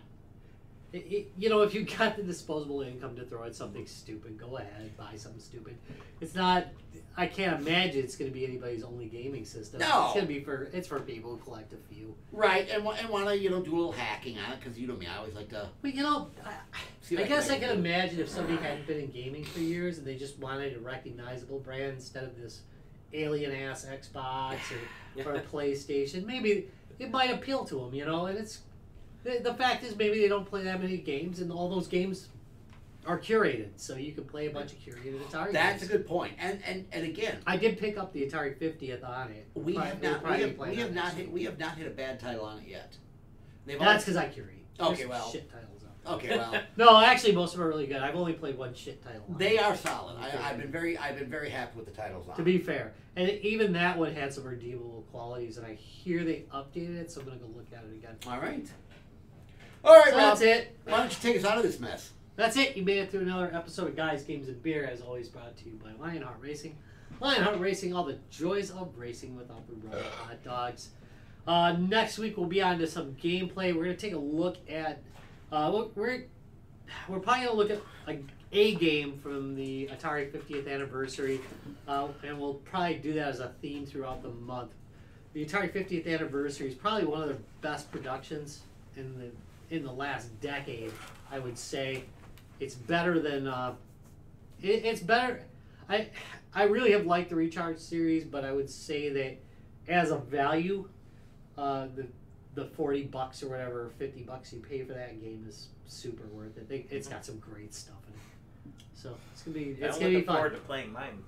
Speaker 1: if you've got the disposable income to throw at something stupid, go ahead and buy something stupid. It's not. I can't imagine it's going to be anybody's only gaming system.
Speaker 2: No.
Speaker 1: It's going to be for people who collect a few.
Speaker 2: Right, and want to do a little hacking on it, because you know me, I always like to.
Speaker 1: But
Speaker 2: See
Speaker 1: I
Speaker 2: what
Speaker 1: guess I
Speaker 2: can
Speaker 1: can
Speaker 2: do.
Speaker 1: imagine if somebody hadn't been in gaming for years and they just wanted a recognizable brand instead of this alien ass Xbox or a PlayStation. Maybe it might appeal to them, And it's the fact is maybe they don't play that many games, and all those games are curated, so you can play a bunch of curated Atari
Speaker 2: That's
Speaker 1: games.
Speaker 2: a good point, and again,
Speaker 1: I did pick up the Atari 50th on it.
Speaker 2: we have not
Speaker 1: Probably
Speaker 2: we have not
Speaker 1: next
Speaker 2: hit we have not hit a bad title on it yet. They've
Speaker 1: That's because I curate.
Speaker 2: Okay,
Speaker 1: There's
Speaker 2: well.
Speaker 1: shit titles on.
Speaker 2: okay, well,
Speaker 1: No, actually, most of them are really good. I've only played one shit title. On
Speaker 2: they
Speaker 1: it.
Speaker 2: are solid.
Speaker 1: Okay.
Speaker 2: I've been very happy with the titles on.
Speaker 1: To be fair, and even that one had some redeemable qualities, and I hear they updated it, so I'm gonna go look at it again.
Speaker 2: All right, all right,
Speaker 1: So
Speaker 2: Rob.
Speaker 1: that's it.
Speaker 2: Why don't you take us out of this mess?
Speaker 1: That's it. You made it through another episode of Guys, Games, and Beer, as always brought to you by Lionheart Racing. Lionheart Racing, all the joys of racing without the rubber hot dogs. Next week we'll be on to some gameplay. We're gonna take a look at. We're probably gonna look at a game from the Atari 50th anniversary, and we'll probably do that as a theme throughout the month. The Atari 50th anniversary is probably one of their best productions in the last decade, I would say. It's better than it's better. I really have liked the Recharge series, but I would say that as a value, the $40 or whatever, $50 you pay for that game is super worth it. It's got some great stuff in it, so it's gonna be
Speaker 3: I'm
Speaker 1: fun.
Speaker 3: looking forward to playing mine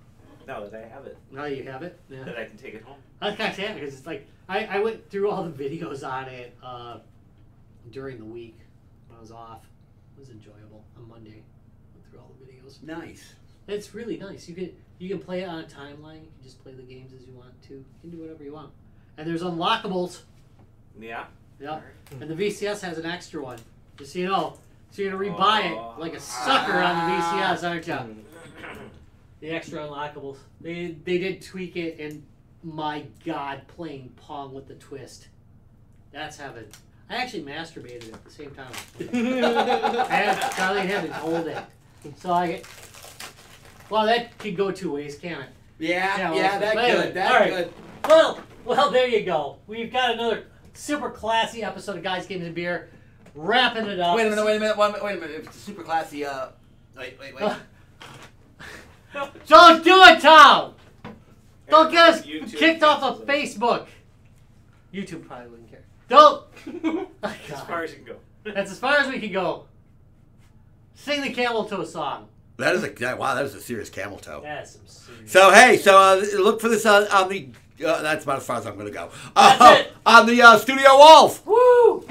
Speaker 3: now that I have it,
Speaker 1: Now you have it. Yeah.
Speaker 3: that I can take it home.
Speaker 1: That's kind of sad because it's like I went through all the videos on it during the week when I was off. It was enjoyable. On Monday, went through all the videos.
Speaker 2: Nice.
Speaker 1: It's really nice. You can play it on a timeline. You can just play the games as you want to. You can do whatever you want. And there's unlockables.
Speaker 3: Yeah.
Speaker 1: Yeah. And the VCS has an extra one. Just so you know. So you're gonna rebuy it like a sucker on the VCS, aren't you? The extra unlockables. They did tweak it, and my God, playing Pong with the twist. That's heaven. I actually masturbated at the same time. And Charlie and Heaven told it. So I get. Well, that could go two ways, can't it?
Speaker 2: Yeah,
Speaker 1: well,
Speaker 2: that
Speaker 1: anyway,
Speaker 2: good. That
Speaker 1: all right.
Speaker 2: good.
Speaker 1: Well, there you go. We've got another super classy episode of Guys, Games, and Beer. Wrapping it up.
Speaker 2: Wait a minute. If it's a super classy, wait.
Speaker 1: Don't do it, Tom! Don't get us
Speaker 3: YouTube
Speaker 1: kicked off of
Speaker 3: cancels
Speaker 1: Facebook. YouTube probably wouldn't care. Don't! Oh,
Speaker 3: As
Speaker 1: God.
Speaker 3: far as you can go.
Speaker 1: That's as far as we can go. Sing the Camel Toe song.
Speaker 2: That is a serious camel toe.
Speaker 1: That's some serious.
Speaker 2: So hey, look for this on the. That's about as far as I'm gonna go.
Speaker 1: That's it.
Speaker 2: On the studio walls.
Speaker 1: Woo!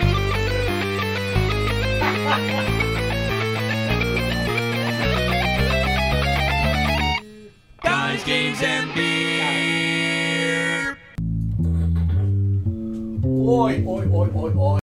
Speaker 5: Guys, Games, and Beer.
Speaker 2: Oi.